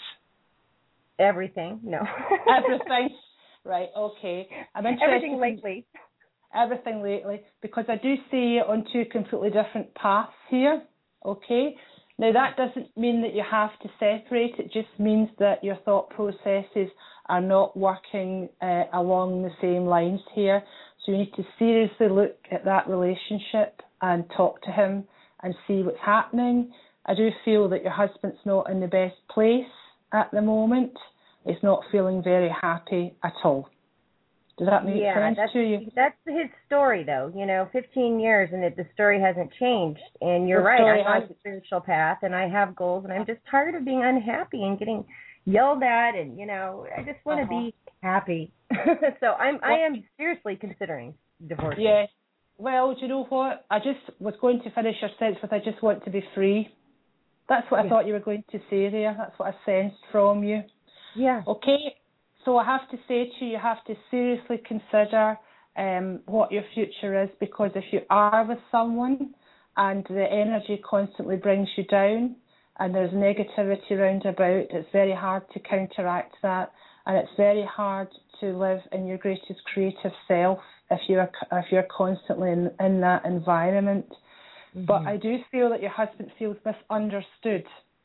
Everything, no. Everything. Right, okay. I'm interested Everything lately. Everything lately, because I do see you on 2 completely different paths here, okay? Now, that doesn't mean that you have to separate. It just means that your thought processes are not working along the same lines here. So you need to seriously look at that relationship and talk to him and see what's happening. I do feel that your husband's not in the best place at the moment. He's not feeling very happy at all. Does that make sense to you? That's his story, though. 15 years and the story hasn't changed. And you're right, I'm on a spiritual path and I have goals and I'm just tired of being unhappy and getting yelled at and, I just want to be happy. So I am seriously considering divorce. Yes. Well, do you know what? I just was going to finish your sentence with I just want to be free. That's what I thought you were going to say there. That's what I sensed from you. Yeah. Okay. So I have to say to you, you have to seriously consider what your future is, because if you are with someone and the energy constantly brings you down and there's negativity round about, it's very hard to counteract that, and it's very hard to live in your greatest creative self if you're constantly in that environment. Mm-hmm. But I do feel that your husband feels misunderstood.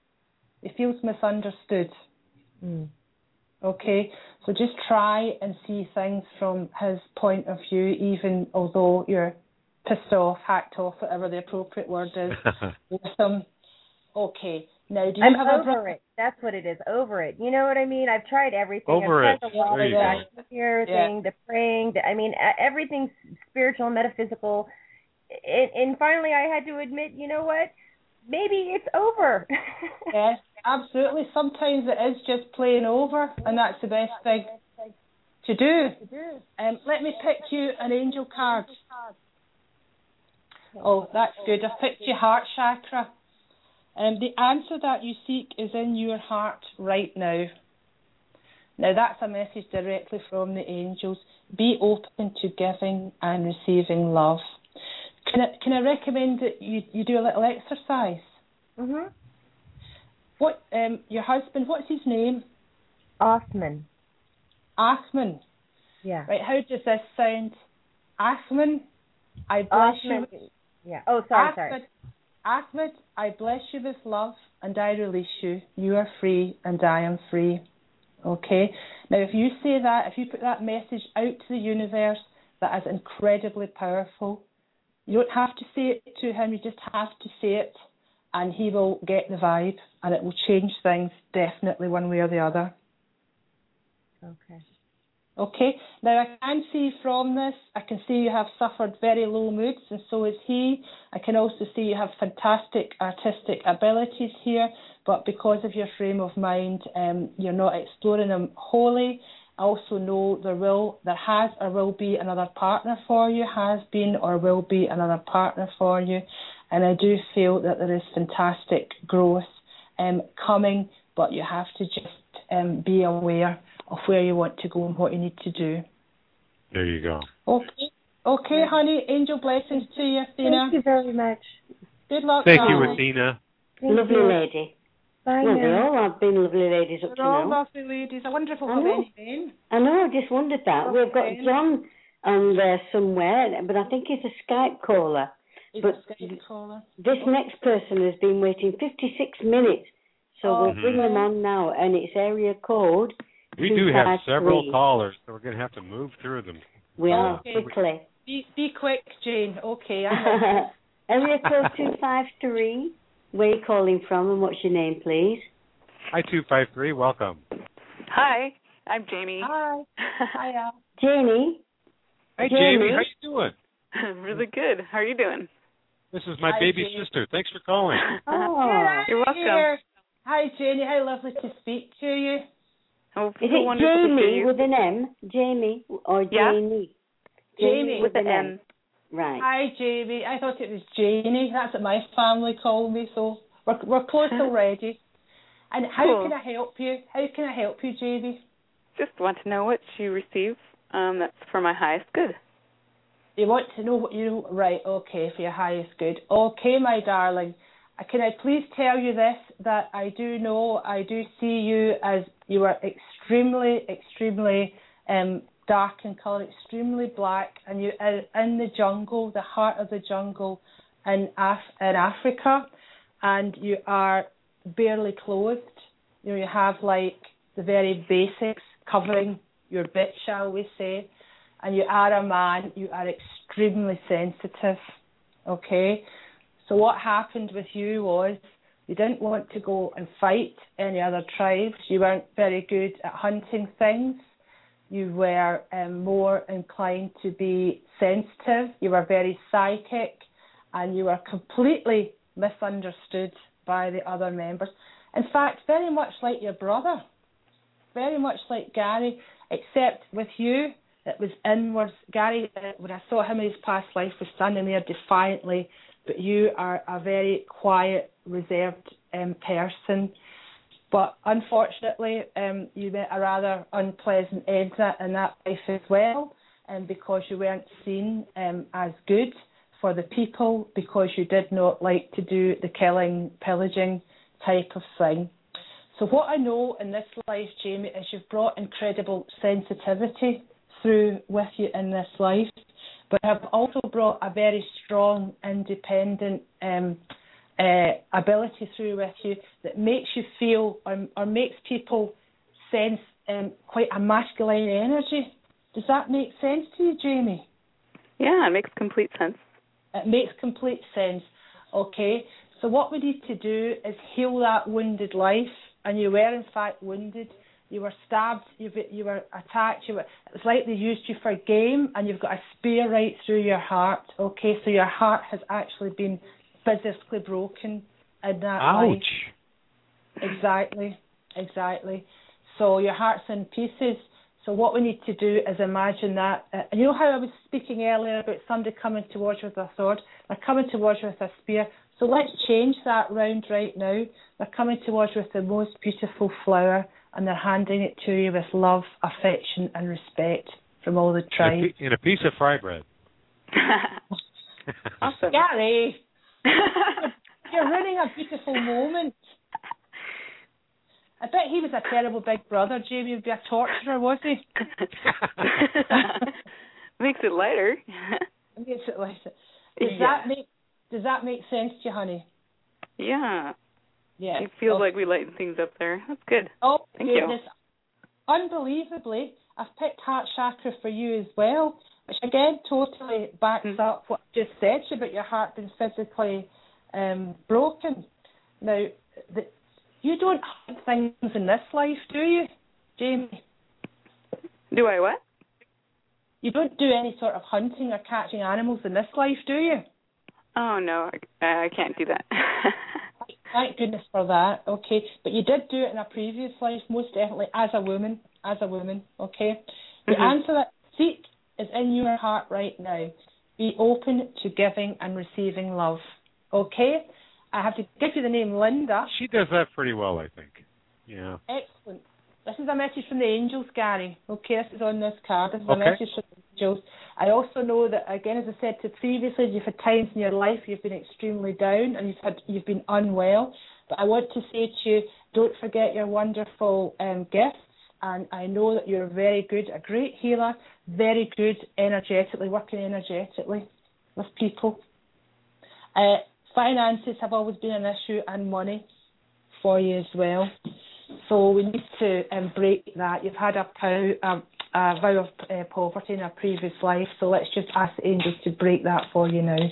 He feels misunderstood. Mm. Okay, so just try and see things from his point of view, even although you're pissed off, hacked off, whatever the appropriate word is, with him. Okay, now do you I'm have over it. That's what it is, over it. You know what I mean? I've tried everything. I've tried the thing, the praying, everything spiritual, metaphysical. and finally I had to admit, you know what? Maybe it's over. Yes, absolutely. Sometimes it is just plain over, and that's the best thing to do. Let me pick you an angel card. Oh, that's good. I've picked your heart chakra. The answer that you seek is in your heart right now. Now, that's a message directly from the angels. Be open to giving and receiving love. Can I recommend that you do a little exercise? Mhm. What your husband? What's his name? Osman. Osman. Yeah. Right. How does this sound? Osman, I bless you. Yeah. Oh, sorry. Ahmed, I bless you with love and I release you. You are free and I am free. Okay? Now, if you say that, if you put that message out to the universe, that is incredibly powerful. You don't have to say it to him, you just have to say it, and he will get the vibe, and it will change things definitely one way or the other. Okay. Okay, now I can see from this, I can see you have suffered very low moods, and so has he. I can also see you have fantastic artistic abilities here, but because of your frame of mind, you're not exploring them wholly. I also know there has or will be another partner for you, has been or will be another partner for you, and I do feel that there is fantastic growth coming, but you have to just be aware of where you want to go and what you need to do. There you go. Okay, honey. Angel blessings to you, Athena. Thank you very much. Good luck. Thank you, Athena. Lovely lady. Bye well, now. they all have been lovely ladies up to now. They're all lovely ladies. I wonder if we'll have any men. I know, I just wondered that. We've got John on there somewhere, but I think he's a Skype caller. He's a Skype caller. This next person has been waiting 56 minutes, so we'll bring them on now, and it's area code. We do have several callers, so we're going to have to move through them. We are, quickly. Be quick, Jane. Okay. Area code 253. Where are you calling from, and what's your name, please? Hi, 253. Welcome. Hi, I'm Jamie. Hi. Hiya. Jamie. Hey, Jamie. How you doing? Really good. How are you doing? This is my baby sister. Thanks for calling. Oh, you're welcome. Here. Hi, Janie. How lovely to speak to you. Oh, is it Jamie with an M? Jamie or Janie? Yeah. Jamie with an M. Right. Hi, Jamie. I thought it was Janie. That's what my family called me, so we're close already. And how can I help you? How can I help you, Jamie? Just want to know what you receive. That's for my highest good. You want to know what you... Right, okay, for your highest good. Okay, my darling. Can I please tell you this, that I do see you as you are extremely, extremely dark in colour, extremely black, and you are in the jungle, the heart of the jungle in Africa, and you are barely clothed. You know, you have like the very basics covering your bit, shall we say, and you are a man, you are extremely sensitive, okay? So what happened with you was you didn't want to go and fight any other tribes. You weren't very good at hunting things. You were more inclined to be sensitive. You were very psychic, and you were completely misunderstood by the other members. In fact, very much like your brother, very much like Gary, except with you, it was inwards. Gary, when I saw him in his past life, was standing there defiantly, but you are a very quiet, reserved person. But unfortunately, you met a rather unpleasant end in that life as well, because you weren't seen as good for the people, because you did not like to do the killing, pillaging type of thing. So what I know in this life, Jamie, is you've brought incredible sensitivity through with you in this life, but have also brought a very strong, independent ability through with you that makes you feel or makes people sense quite a masculine energy. Does that make sense to you, Jamie? Yeah, it makes complete sense. It makes complete sense. Okay, so what we need to do is heal that wounded life, and you were in fact wounded, You were stabbed, you were attacked, it's like they used you for game, and you've got a spear right through your heart, okay? So your heart has actually been physically broken in that life. Ouch. Exactly. So your heart's in pieces. So what we need to do is imagine that. You know how I was speaking earlier about somebody coming towards you with a sword? They're coming towards you with a spear. So let's change that round right now. They're coming towards you with the most beautiful flower, and they're handing it to you with love, affection, and respect from all the tribe. In a piece of fry bread. Awesome. Gary, you're ruining a beautiful moment. I bet he was a terrible big brother. Jamie would be a torturer, was he? Makes it lighter. Makes it lighter. Does that make sense to you, honey? Yeah. Yeah. It feels like we lighten things up there. That's good. Oh, thank goodness. you. Unbelievably, I've picked heart chakra for you as well, which again totally backs up what I just said to you about your heart being physically broken. Now, you don't hunt things in this life, do you, Jamie? Do I what? You don't do any sort of hunting or catching animals in this life, do you? Oh, no, I can't do that. Thank goodness for that, okay. But you did do it in a previous life, most definitely, as a woman, okay? The answer that seek is in your heart right now. Be open to giving and receiving love, okay? I have to give you the name Linda. She does that pretty well, I think. Yeah. Excellent. This is a message from the angels, Gary. Okay, this is on this card. This is a message from the angels. I also know that, again, as I said to previously, you've had times in your life you've been extremely down and you've been unwell. But I want to say to you, don't forget your wonderful gifts. And I know that you're very good, a great healer, very good working energetically with people. Finances have always been an issue, and money for you as well. So we need to break that. You've had a vow of poverty in a previous life, so let's just ask the angels to break that for you now.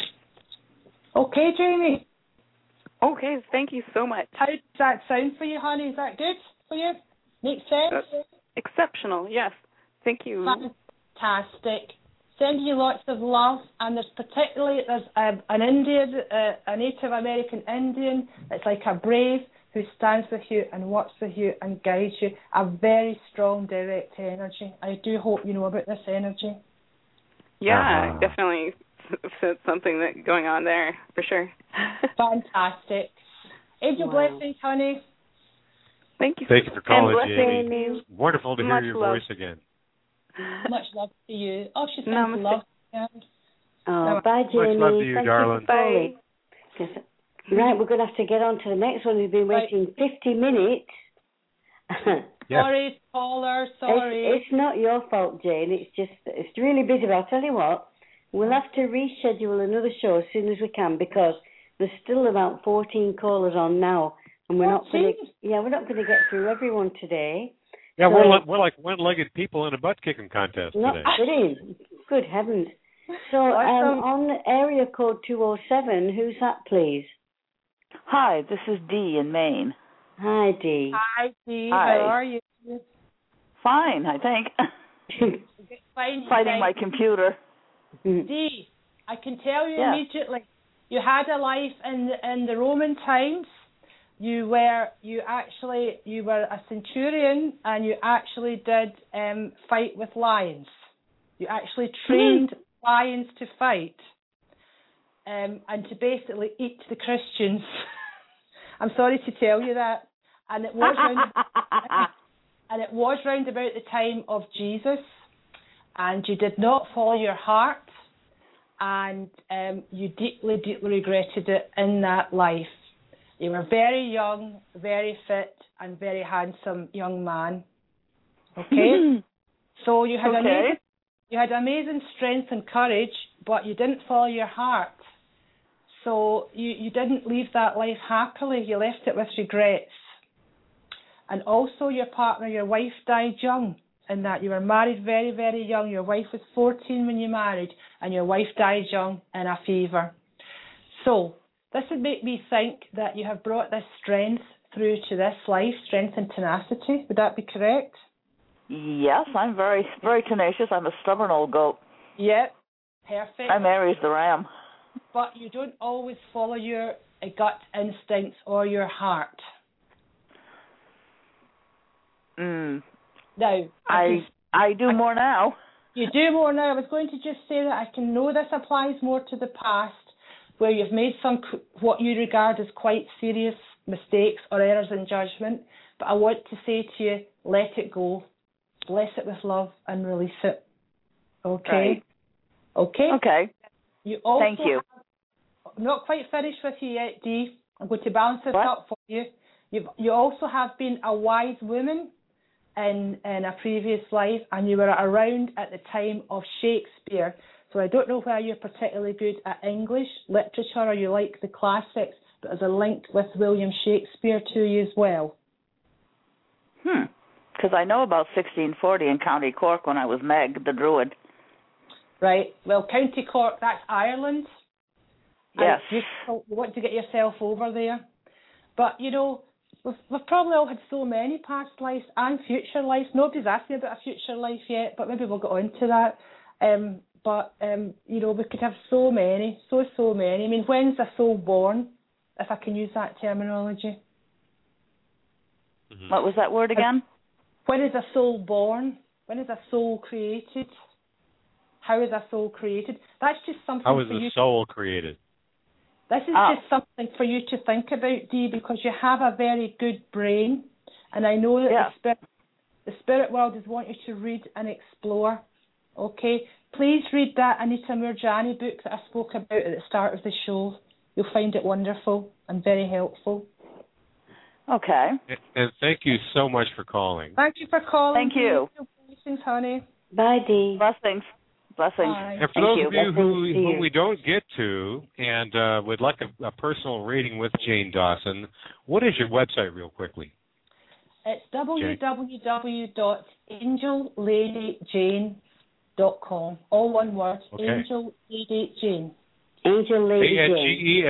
Okay, Jamie? Okay, thank you so much. How does that sound for you, honey? Is that good for you? Makes sense? Exceptional, yes. Thank you. Fantastic. Sending you lots of love, and there's an Indian, a Native American Indian that's like a brave who stands with you and works with you and guides you. A very strong direct energy. I do hope you know about this energy. Yeah, definitely something that going on there for sure. Fantastic. Angel blessings, honey. Thank you. Thank you for calling, Jamie. Wonderful to hear your voice again. Much love to you. Oh, she sends love. Oh, bye, Jamie. Much love to you, Thank darling. Bye. Right, we're going to have to get on to the next one. We've been waiting 50 minutes. Sorry, caller, sorry. It's not your fault, Jane. It's really busy. But I'll tell you what, we'll have to reschedule another show as soon as we can, because there's still about 14 callers on now, and we're not going to get through everyone today. Yeah, so, we're like one-legged people in a butt-kicking contest today. Kidding. Good heavens. So on area code 207, who's that, please? Hi, this is Dee in Maine. Hi, Dee. Hi, Dee. Hi. How are you? Fine, I think. Fighting my computer. Dee, I can tell you immediately, you had a life in the Roman times. You were a centurion, and you actually did fight with lions. You actually trained lions to fight, and to basically eat the Christians. I'm sorry to tell you that, and it was round about the time of Jesus, and you did not follow your heart, and you deeply, deeply regretted it in that life. You were very young, very fit, and very handsome young man. Okay? So you had amazing strength and courage, but you didn't follow your heart. So you didn't leave that life happily. You left it with regrets. And also your partner, your wife, died young in that you were married very, very young. Your wife was 14 when you married, and your wife died young in a fever. So this would make me think that you have brought this strength through to this life, strength and tenacity. Would that be correct? Yes, I'm very, very tenacious. I'm a stubborn old goat. Yep, perfect. I'm Aries the ram. But you don't always follow your gut instincts or your heart. Now, I do more now. You do more now. I was going to just say that I can know this applies more to the past, where you've made some what you regard as quite serious mistakes or errors in judgment. But I want to say to you, let it go, bless it with love, and release it. Okay. Right. Okay. Okay. You also Thank you. I'm not quite finished with you yet, Dee. I'm going to balance this up for you. You also have been a wise woman in a previous life, and you were around at the time of Shakespeare. So I don't know whether you're particularly good at English literature or you like the classics, but there's a link with William Shakespeare to you as well. Because I know about 1640 in County Cork when I was Meg, the Druid. Right. Well, County Cork, that's Ireland. Yes. You want to get yourself over there. But, you know, we've probably all had so many past lives and future lives. Nobody's asked me about a future life yet, but maybe we'll get on to that. You know, we could have so many, so many. I mean, when's a soul born, if I can use that terminology? What was that word again? When is a soul born? When is a soul created? How is a soul created? That's just something How is for you. a soul created? This is just something for you to think about, Dee, because you have a very good brain, and I know that the spirit world is wanting you to read and explore. Okay, please read that Anita Moorjani book that I spoke about at the start of the show. You'll find it wonderful and very helpful. Okay. And thank you so much for calling. Thank you for calling. Thank you. Blessings, honey. Bye, Dee. Blessings. Blessings. And for those of you who we don't get to and would like a personal reading with Jane Dawson, what is your website real quickly? It's www.angellladijane.com. All one word. Okay. Angel Lady Jane. Angel Lady Jane.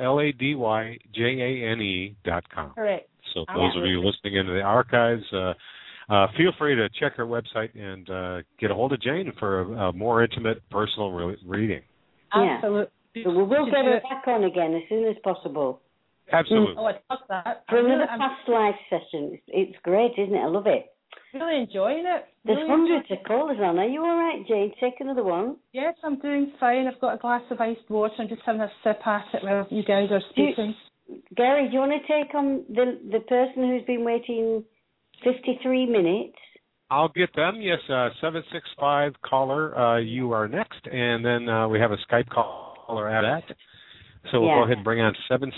ANGELLADYJANE.com. Correct. So those of you listening into the archives, feel free to check her website and get a hold of Jane for a more intimate, personal reading. Absolutely. So we will get her back on again as soon as possible. Absolutely. Oh, I love that. For another past life session. It's great, isn't it? I love it. Really enjoying it. There's hundreds of callers on. Are you all right, Jane? Take another one. Yes, I'm doing fine. I've got a glass of iced water. I'm just having a sip at it while you guys are speaking. Gary, do you want to take on the person who's been waiting 53 minutes? I'll get them. Yes, 765 caller, you are next. And then we have a Skype caller at that. So we'll go ahead and bring on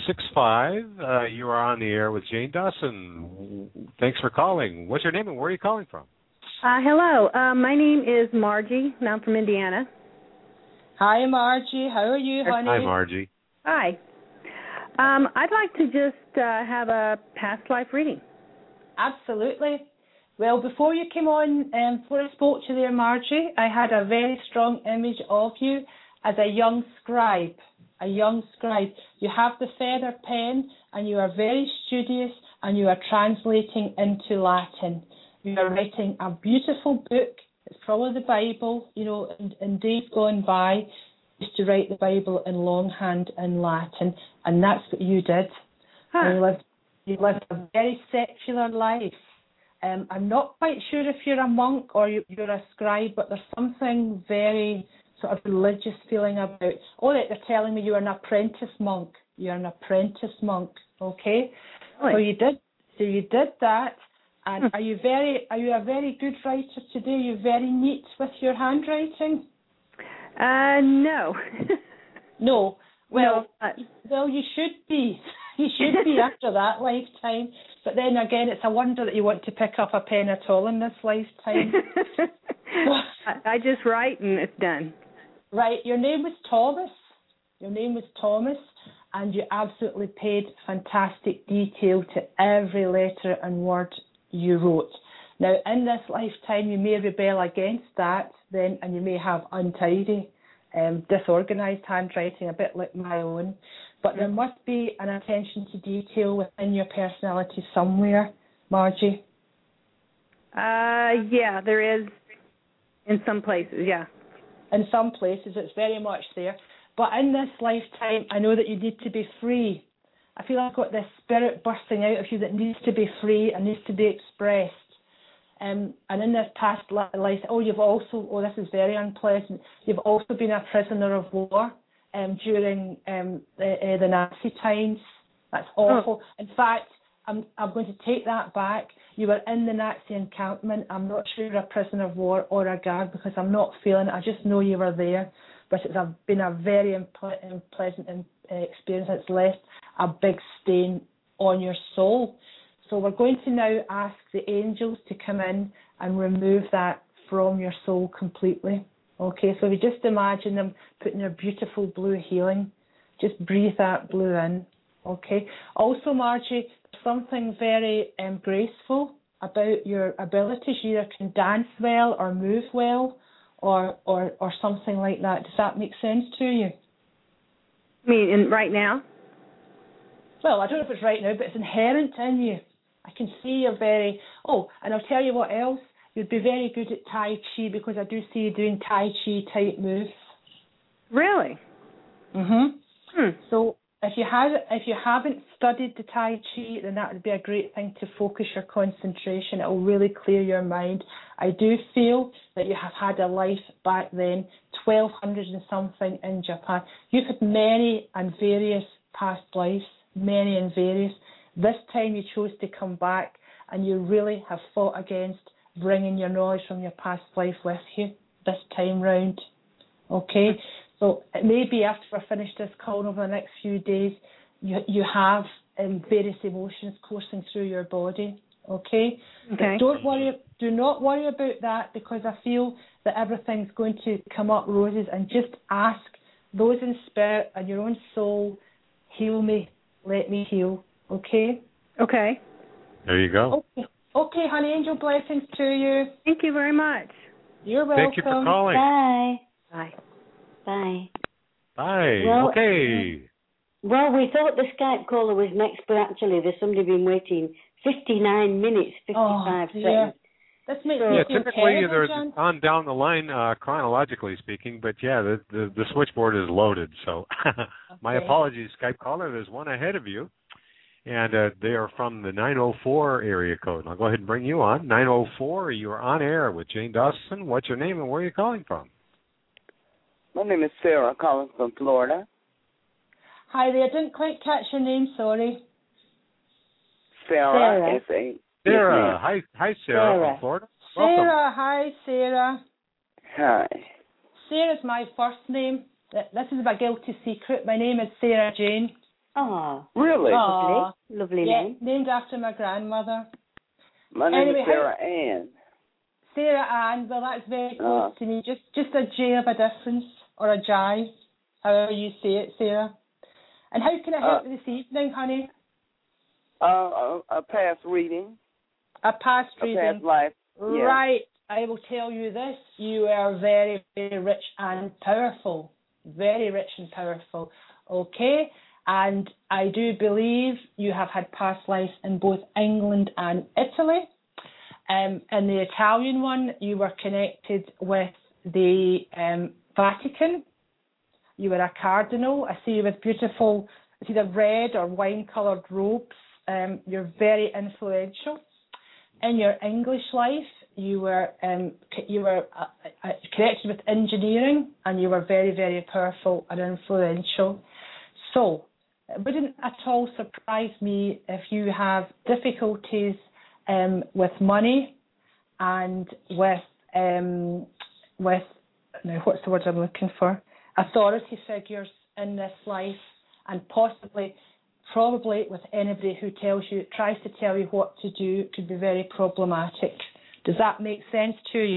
765. You are on the air with Jane Dawson. Thanks for calling. What's your name and where are you calling from? Hello. My name is Margie, and I'm from Indiana. Hi, Margie. How are you, honey? Hi, Margie. Hi. I'd like to just have a past life reading. Absolutely. Well, before you came on, before I spoke to you there, Margie, I had a very strong image of you as a young scribe. A young scribe. You have the feather pen and you are very studious and you are translating into Latin. You are writing a beautiful book. It's probably the Bible, you know, in days gone by, used to write the Bible in longhand in Latin, and that's what you did. And you lived a very secular life. I'm not quite sure if you're a monk or you're a scribe, but there's something very sort of religious feeling about. Oh, they're telling me you're an apprentice monk. You're an apprentice monk, okay? Really? So you did that. And are you a very good writer today? Are you very neat with your handwriting? No. No. Well, you should be. You should be after that lifetime. But then again, it's a wonder that you want to pick up a pen at all in this lifetime. I just write and it's done. Right. Your name was Thomas. And you absolutely paid fantastic detail to every letter and word you wrote. Now, in this lifetime, you may rebel against that then, and you may have untidy disorganized handwriting, a bit like my own. But there must be an attention to detail within your personality somewhere, Margie. Yeah, there is in some places, yeah. In some places, it's very much there. But in this lifetime, I know that you need to be free. I feel I've got this spirit bursting out of you that needs to be free and needs to be expressed. And in this past life, this is very unpleasant, you've also been a prisoner of war during the Nazi times. That's awful. In fact, I'm going to take that back. You were in the Nazi encampment. I'm not sure you're a prisoner of war or a guard because I'm not feeling it. I just know you were there. But it's been a very unpleasant experience. It's left a big stain on your soul. So we're going to now ask the angels to come in and remove that from your soul completely. Okay, so we just imagine them putting their beautiful blue healing. Just breathe that blue in. Okay. Also, Margie, something very graceful about your abilities. You either can dance well or move well or something like that. Does that make sense to you? I mean, right now? Well, I don't know if it's right now, but it's inherent in you. I can see you're very... Oh, and I'll tell you what else. You'd be very good at Tai Chi because I do see you doing Tai Chi type moves. Really? So if you haven't studied the Tai Chi, then that would be a great thing to focus your concentration. It will really clear your mind. I do feel that you have had a life back then, 1200 and something in Japan. You've had many and various past lives, many and various. This time you chose to come back and you really have fought against bringing your knowledge from your past life with you this time round. Okay? So it may be after I finish this call over the next few days, you have various emotions coursing through your body. Okay? Okay. But do not worry about that because I feel that everything's going to come up roses, and just ask those in spirit and your own soul, heal me, let me heal. Okay? Okay. There you go. Okay, honey, angel blessings to you. Thank you very much. You're welcome. Thank you for calling. Bye. Bye. Bye. Bye. Well, okay. Well, we thought the Skype caller was next, but actually there's somebody been waiting 59 minutes, 55 seconds. This makes typically they're on down the line chronologically speaking, but yeah, the switchboard is loaded. So my apologies, Skype caller. There's one ahead of you, and they are from the 904 area code. I'll go ahead and bring you on. 904, you are on air with Jane Dawson. What's your name and where are you calling from? My name is Sarah, calling from Florida. Hi there. I didn't quite catch your name, sorry. Sarah. Sarah. Hi, Sarah from Florida. Welcome. Sarah. Hi, Sarah. Hi. Sarah's my first name. This is my guilty secret. My name is Sarah Jane. Oh, really? Lovely name. Named after my grandmother. My name is Sarah Ann. Sarah Ann. Well, that's very close to me. Just a J of a difference, or a J, however you say it, Sarah. And how can I help you this evening, honey? A past reading. A past reading. A past life. Yeah. Right. I will tell you this. You are very, very rich and powerful. Very rich and powerful. Okay? And I do believe you have had past lives in both England and Italy. In the Italian one, you were connected with the Vatican. You were a cardinal. I see you with beautiful, it's either red or wine-coloured robes. You're very influential. In your English life, you were connected with engineering, and you were very, very powerful and influential. So it wouldn't at all surprise me if you have difficulties with money and with now what's the word I'm looking for? Authority figures in this life, and probably with anybody who tries to tell you what to do. It could be very problematic. Does that make sense to you?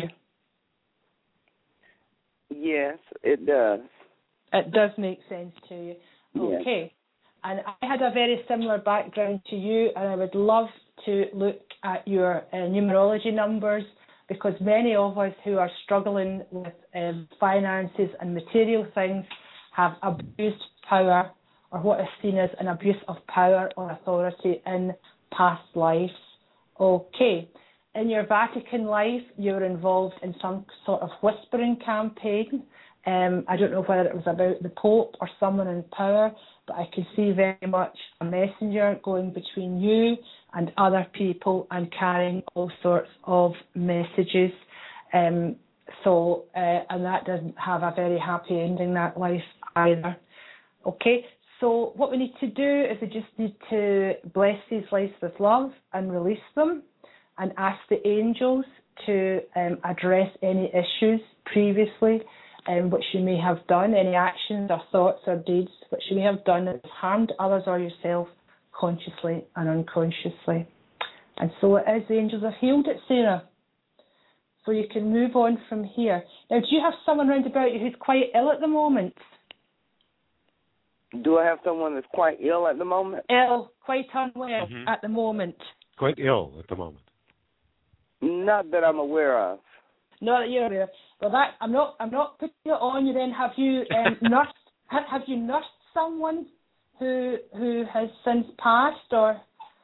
Yes, it does. It does make sense to you. Yes. Okay. And I had a very similar background to you, and I would love to look at your numerology numbers, because many of us who are struggling with finances and material things have abused power, or what is seen as an abuse of power or authority in past lives. Okay. In your Vatican life, you were involved in some sort of whispering campaign. I don't know whether it was about the Pope or someone in power, but I can see very much a messenger going between you and other people and carrying all sorts of messages. And that doesn't have a very happy ending, that life either. Okay, so what we need to do is we just need to bless these lives with love and release them, and ask the angels to address any issues previously which you may have done, any actions or thoughts or deeds which you may have done that have harmed others or yourself consciously and unconsciously. And so it is, the angels have healed it, Sarah. So you can move on from here. Now, do you have someone round about you who's quite ill at the moment? Do I have someone that's quite ill at the moment? Ill, quite unwell at the moment. Quite ill at the moment. Not that I'm aware of. Not that you're aware of. Well, that I'm not putting it on you. Then have you nursed? Have you nursed someone who has since passed, or?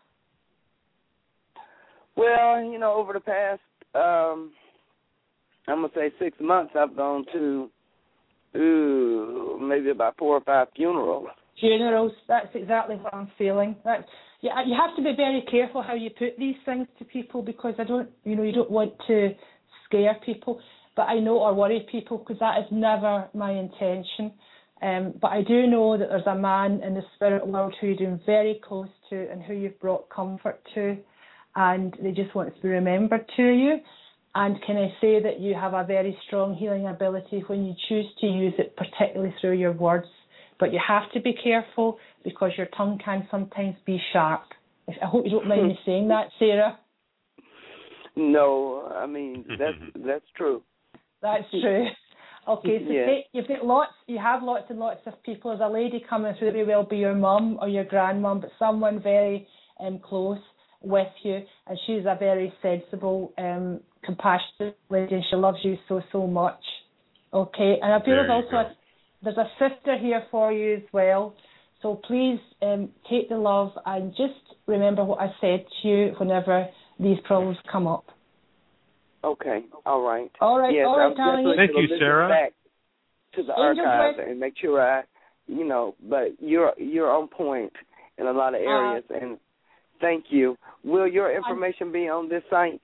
Well, over the past, I'm gonna say 6 months, I've gone to maybe about 4 or 5 funerals. Funerals. That's exactly what I'm feeling. You have to be very careful how you put these things to people, because you don't want to scare people, but I know, or worry people, because that is never my intention. But I do know that there's a man in the spirit world who you're doing very close to and who you've brought comfort to, and they just want to be remembered to you. And can I say that you have a very strong healing ability when you choose to use it, particularly through your words. But you have to be careful, because your tongue can sometimes be sharp. I hope you don't mind me saying that, Sarah. No, I mean, that's true. That's true. Okay, so you have lots and lots of people. There's a lady coming through that may well be your mum or your grandmum, but someone very close with you, and she's a very sensible, compassionate lady, and she loves you so much. Okay, and I feel there's a sister here for you as well. So please take the love and just remember what I said to you whenever these problems come up. Okay, all right. All right, yes, all right, darling. Thank you, Sarah. Back to the archives and make sure but you're on point in a lot of areas, and thank you. Will your information be on this site?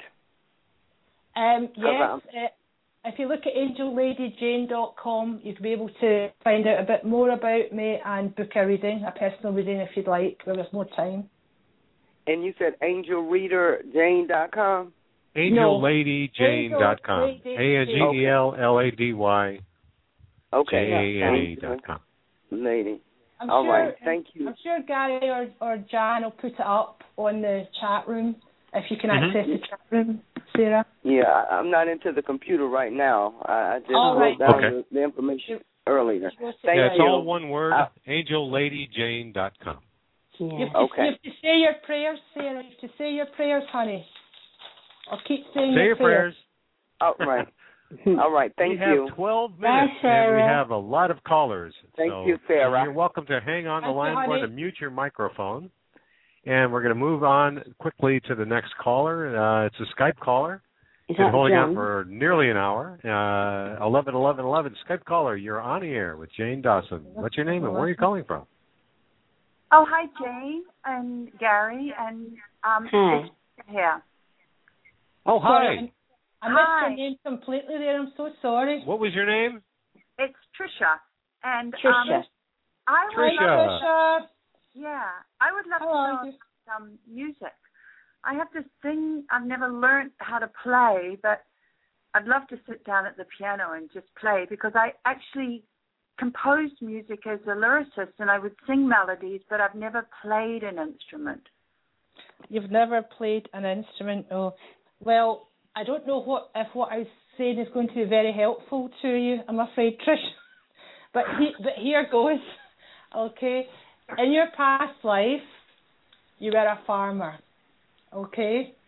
Yes. If you look at angellady.jane.com, you can be able to find out a bit more about me and book a reading, a personal reading if you'd like, when there's more time. And you said angelreaderjane.com? AngelLadyJane.com. ANGELLADY. JANE.com. Lady. All right, thank you. I'm sure Gary or Jan will put it up on the chat room if you can access the chat room, Sarah. Yeah, I'm not into the computer right now. I just wrote down the information earlier. It's all one word, AngelLadyJane.com. You have to say your prayers, Sarah. You have to say your prayers, honey. I'll keep saying your prayers. All right. All right, thank you. We have 12 minutes, and we have a lot of callers. Thank you, Sarah. You're welcome to hang on the line or to mute your microphone. And we're going to move on quickly to the next caller. It's a Skype caller. Been holding on for nearly an hour. 111111. Skype caller, you're on the air with Jane Dawson. What's your name and where are you calling from? Oh, hi, Jane and Gary and here. Oh, hi. I missed your name completely there. I'm so sorry. What was your name? It's Trisha. And Trisha. Trisha. Yeah, I would love to know some music. I have this thing I've never learned how to play, but I'd love to sit down at the piano and just play, because I actually composed music as a lyricist, and I would sing melodies, but I've never played an instrument. You've never played an instrument? Oh, well, I don't know if what I was saying is going to be very helpful to you, I'm afraid, Trish. But here goes. Okay. In your past life, you were a farmer. Okay.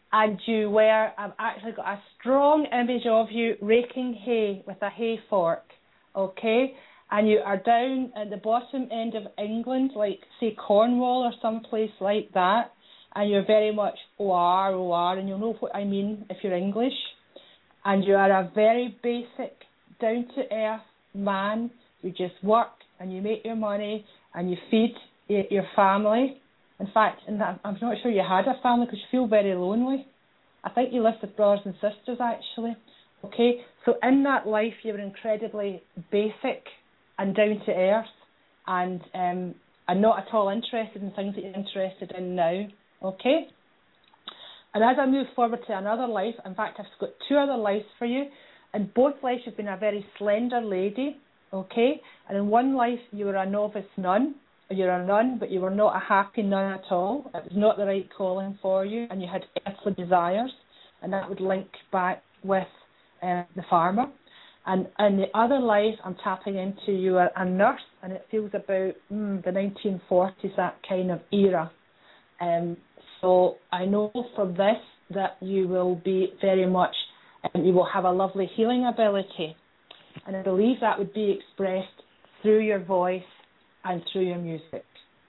and you were, I've actually got a strong image of you raking hay with a hay fork, okay? And you are down at the bottom end of England, like, say, Cornwall or someplace like that, and you're very much OR, and you'll know what I mean if you're English. And you are a very basic, down-to-earth man. You just work, and you make your money, and you feed your family. In fact, I'm not sure you had a family because you feel very lonely. I think you lived with brothers and sisters, actually. Okay, so in that life, you were incredibly basic and down to earth, and not at all interested in things that you're interested in now. Okay, and as I move forward to another life, in fact, I've got 2 other lives for you. In both lives, you've been a very slender lady. Okay, and in one life, you were a novice nun. You're a nun, but you were not a happy nun at all. It was not the right calling for you, and you had earthly desires, and that would link back with the farmer. And in the other life, I'm tapping into, you are a nurse, and it feels about the 1940s, that kind of era. So I know from this that you will be very much, you will have a lovely healing ability, and I believe that would be expressed through your voice and through your music.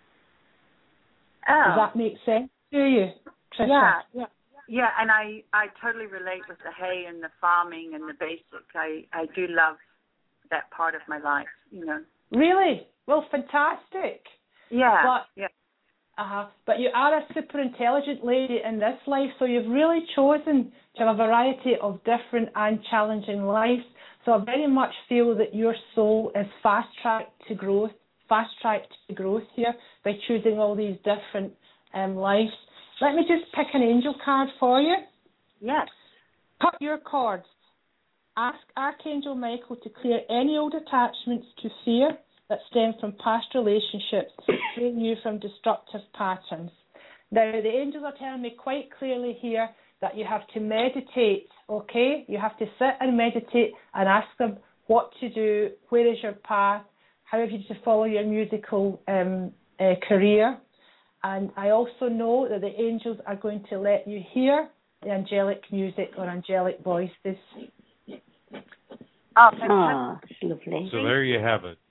Oh. Does that make sense to you, Tricia? Yeah, and I totally relate with the hay and the farming and the basic. I do love that part of my life, you know. Really? Well, fantastic. Yeah, But you are a super intelligent lady in this life, so you've really chosen to have a variety of different and challenging lives. So I very much feel that your soul is fast-tracked to growth here by choosing all these different lives. Let me just pick an angel card for you. Yes. Cut your cords. Ask Archangel Michael to clear any old attachments to fear that stem from past relationships, freeing you from destructive patterns. Now, the angels are telling me quite clearly here that you have to meditate, okay? You have to sit and meditate and ask them what to do, where is your path, how have you to follow your musical career. And I also know that the angels are going to let you hear the angelic music or angelic voices. Oh, that's lovely. So there you have it.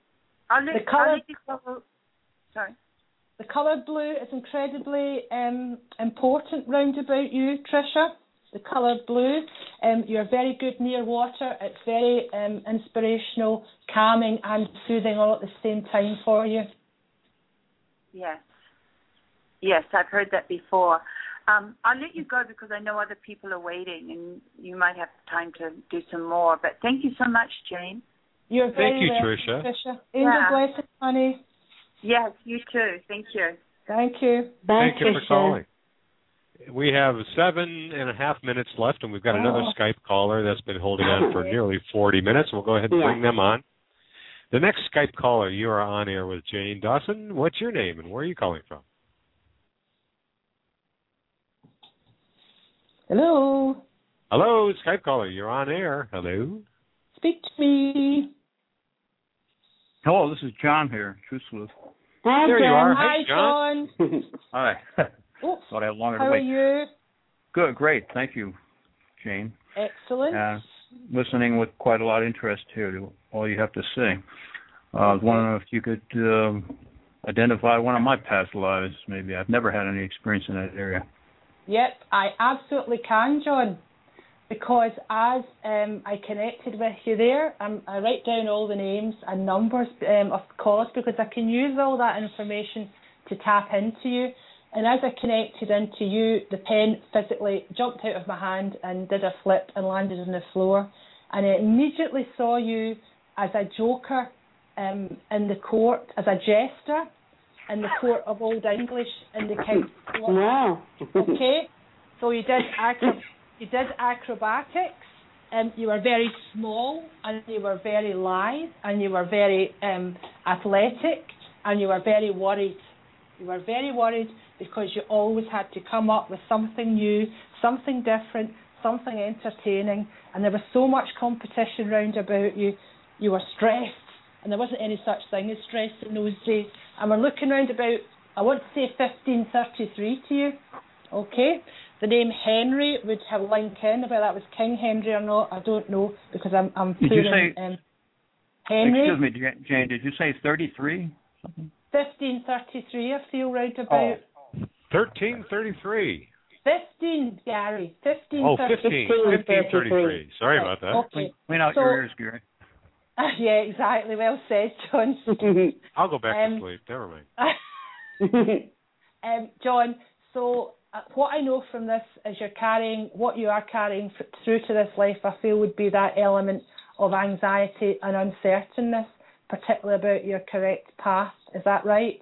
The colour blue is incredibly important round about you, Tricia. The colour blue. You're very good near water. It's very inspirational, calming and soothing all at the same time for you. Yes, I've heard that before. I'll let you go because I know other people are waiting and you might have time to do some more. But thank you so much, Jane. You're very welcome, Tricia. Angel blessings, honey. Yes, you too. Thank you. Thank you. Thank you for calling. We have 7.5 minutes left, and we've got another Skype caller that's been holding on for nearly 40 minutes. We'll go ahead and bring them on. The next Skype caller, you are on air with Jane Dawson. What's your name, and where are you calling from? Hello. Hello, Skype caller. You're on air. Hello. Speak to me. Hello, this is John here, Truthfully. Hi, there John. You are. Hi, Hey, John. Hi. Oops. Thought I had longer How to wait. are you? Good, great. Thank you, Jane. Excellent. Listening with quite a lot of interest here to all you have to say. I was wondering if you could identify one of my past lives, maybe. I've never had any experience in that area. Yep, I absolutely can, John, because as I connected with you there, I write down all the names and numbers of callers because I can use all that information to tap into you. And as I connected into you, the pen physically jumped out of my hand and did a flip and landed on the floor. And I immediately saw you as a joker in the court, as a jester in the court of Old English in the King's Court. Wow. Okay, so you did acrobatics, and you were very small, and you were very lithe, and you were very athletic, and you were very worried. You were very worried because you always had to come up with something new, something different, something entertaining, and there was so much competition round about you. You were stressed, and there wasn't any such thing as stress in those days. And we're looking round about, I want to say 1533 to you, okay? the name Henry would have link in. Whether that was King Henry or not, I don't know, because I'm Did you say Henry. Excuse me, Jane. Did you say 33? 1533. I feel right about. 1333. 15, Gary. 1533. Sorry about that. Okay. Clean out your ears, Gary. Yeah, exactly. Well said, John. I'll go back to sleep. Never mind. John, so what I know from this is what you are carrying through to this life, I feel would be that element of anxiety and uncertainness, particularly about your correct path. Is that right?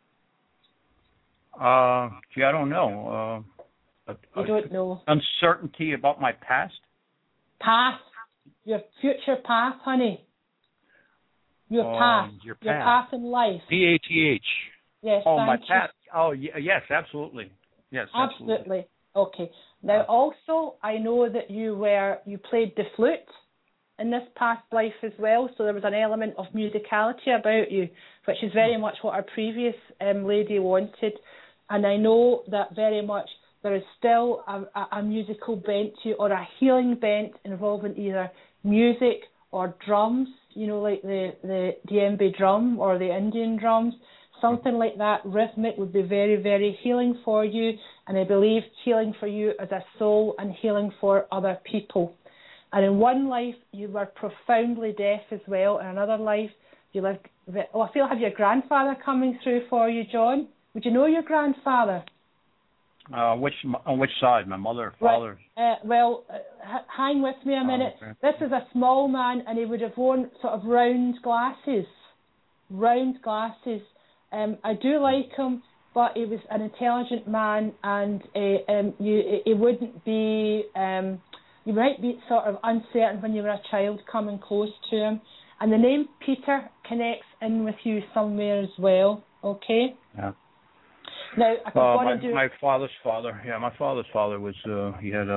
Gee, I don't know. You don't know. Uncertainty about my past? Path. Your future path, honey. Your path. Your path in life. PATH. Yes, my path. Oh, yes, absolutely. Yes, absolutely. Okay. Now, also, I know that you played the flute in this past life as well, so there was an element of musicality about you, which is very much what our previous lady wanted. And I know that very much there is still a musical bent to you, or a healing bent involving either music or drums, like the djembe drum or the Indian drums. Something like that, rhythmic, would be very, very healing for you. And I believe healing for you as a soul and healing for other people. And in one life, you were profoundly deaf as well. In another life, you lived... I feel I have your grandfather coming through for you, John. Would you know your grandfather? On which side? My mother or father? Right. Hang with me a minute. Okay. This is a small man, and he would have worn sort of round glasses. I do like him, but he was an intelligent man, and he wouldn't be... you might be sort of uncertain when you were a child coming close to him. And the name Peter connects in with you somewhere as well, okay? Yeah. Now, my father's father. Yeah, my father's father was. He had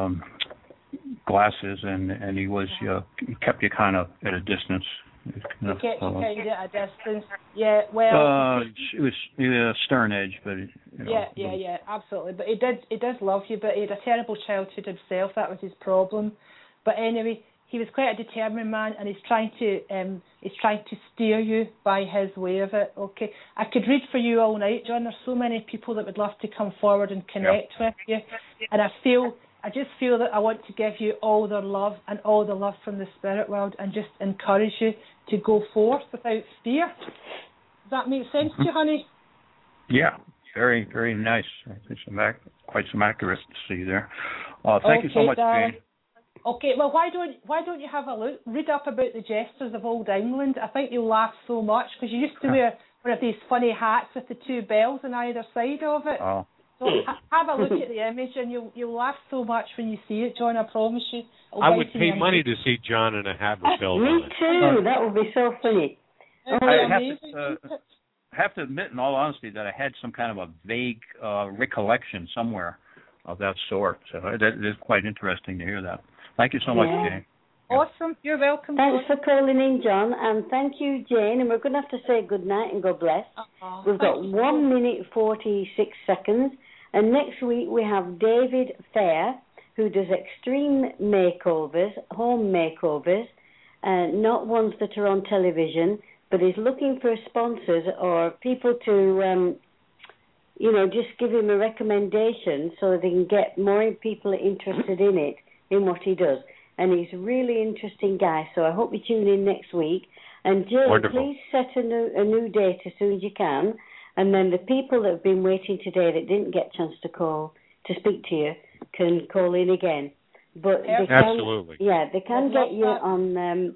glasses, and he was. He kept you kind of at a distance. He kept you kind of at a distance. Yeah. Well. It was a stern edge, but. Yeah, absolutely. But he does love you, but he had a terrible childhood himself. That was his problem. But anyway, he was quite a determined man, and he's trying to steer you by his way of it. Okay, I could read for you all night, John. There's so many people that would love to come forward and connect with you, and I just feel that I want to give you all their love and all the love from the spirit world, and just encourage you to go forth without fear. Does that make sense to you, honey? Yeah, very, very nice. I think quite some accuracy there. Thank you so much, Jane. Okay, well, why don't you have a look? Read up about the jesters of old England. I think you'll laugh so much, because you used to wear one of these funny hats with the two bells on either side of it. Oh. So have a look at the image, and you'll laugh so much when you see it, John. I promise you. I would pay money to see John in a hat with bells on it. Me too. That would be so funny. I have to admit, in all honesty, that I had some kind of a vague recollection somewhere of that sort. So that is quite interesting to hear that. Thank you so much, Jane. Awesome. You're welcome. Thanks for calling in, John. And thank you, Jane. And we're going to have to say good night and God bless. We've got 1 minute 46 seconds. And next week we have David Fair, who does extreme makeovers, home makeovers, not ones that are on television, but is looking for sponsors or people to, just give him a recommendation so they can get more people interested in it, in what he does. And he's a really interesting guy, so I hope you tune in next week. And Jill, please set a new date as soon as you can, and then the people that have been waiting today that didn't get a chance to call to speak to you can call in again. But they can get you on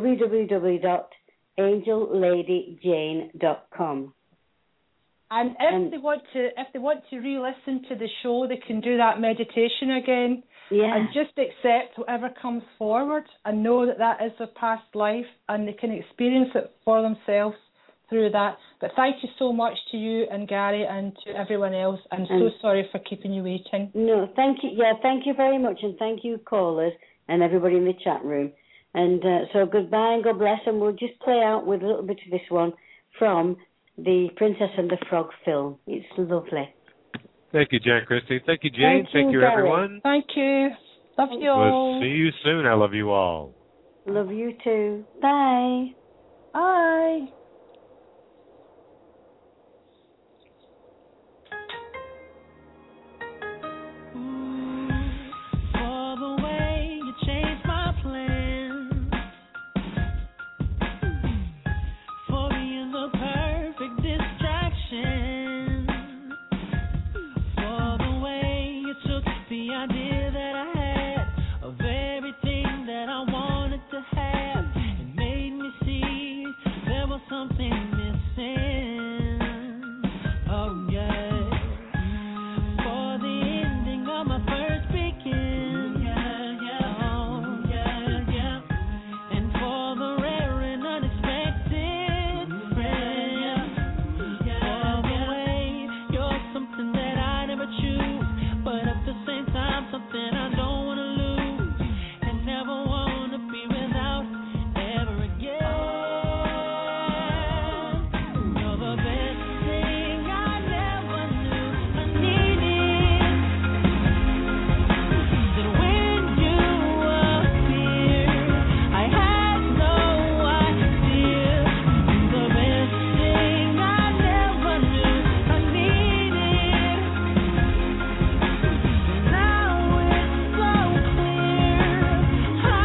www.angelladiejane.com. And if they want to re-listen to the show, they can do that meditation again. Yeah. And just accept whatever comes forward and know that is their past life, and they can experience it for themselves through that. But thank you so much to you and Gary and to everyone else. I'm so sorry for keeping you waiting. No, thank you. Yeah, thank you very much, and thank you, callers and everybody in the chat room. And so goodbye and God bless, and we'll just play out with a little bit of this one from the Princess and the Frog film. It's lovely. Thank you, Jan Christie. Thank you, Jane. Thank you, everyone. Thank you. Love you all. We'll see you soon. I love you all. Love you too. Bye. Bye.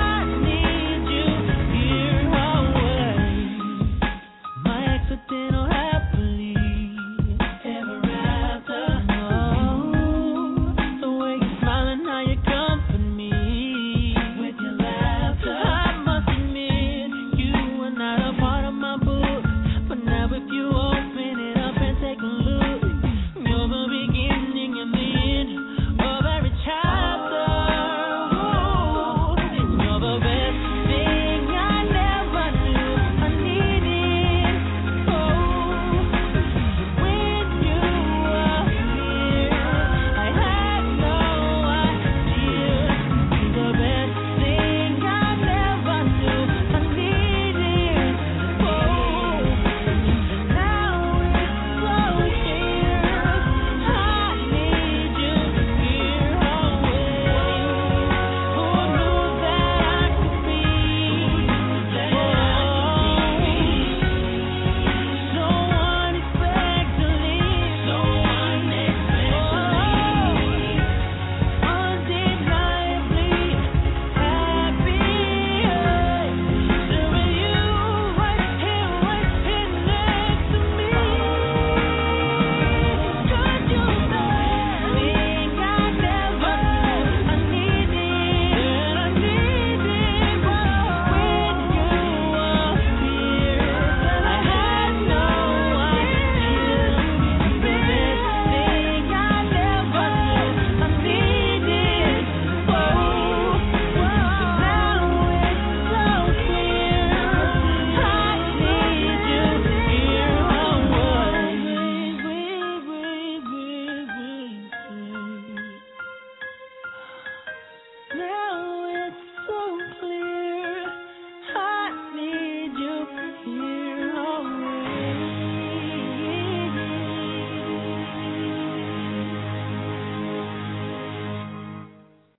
Accidental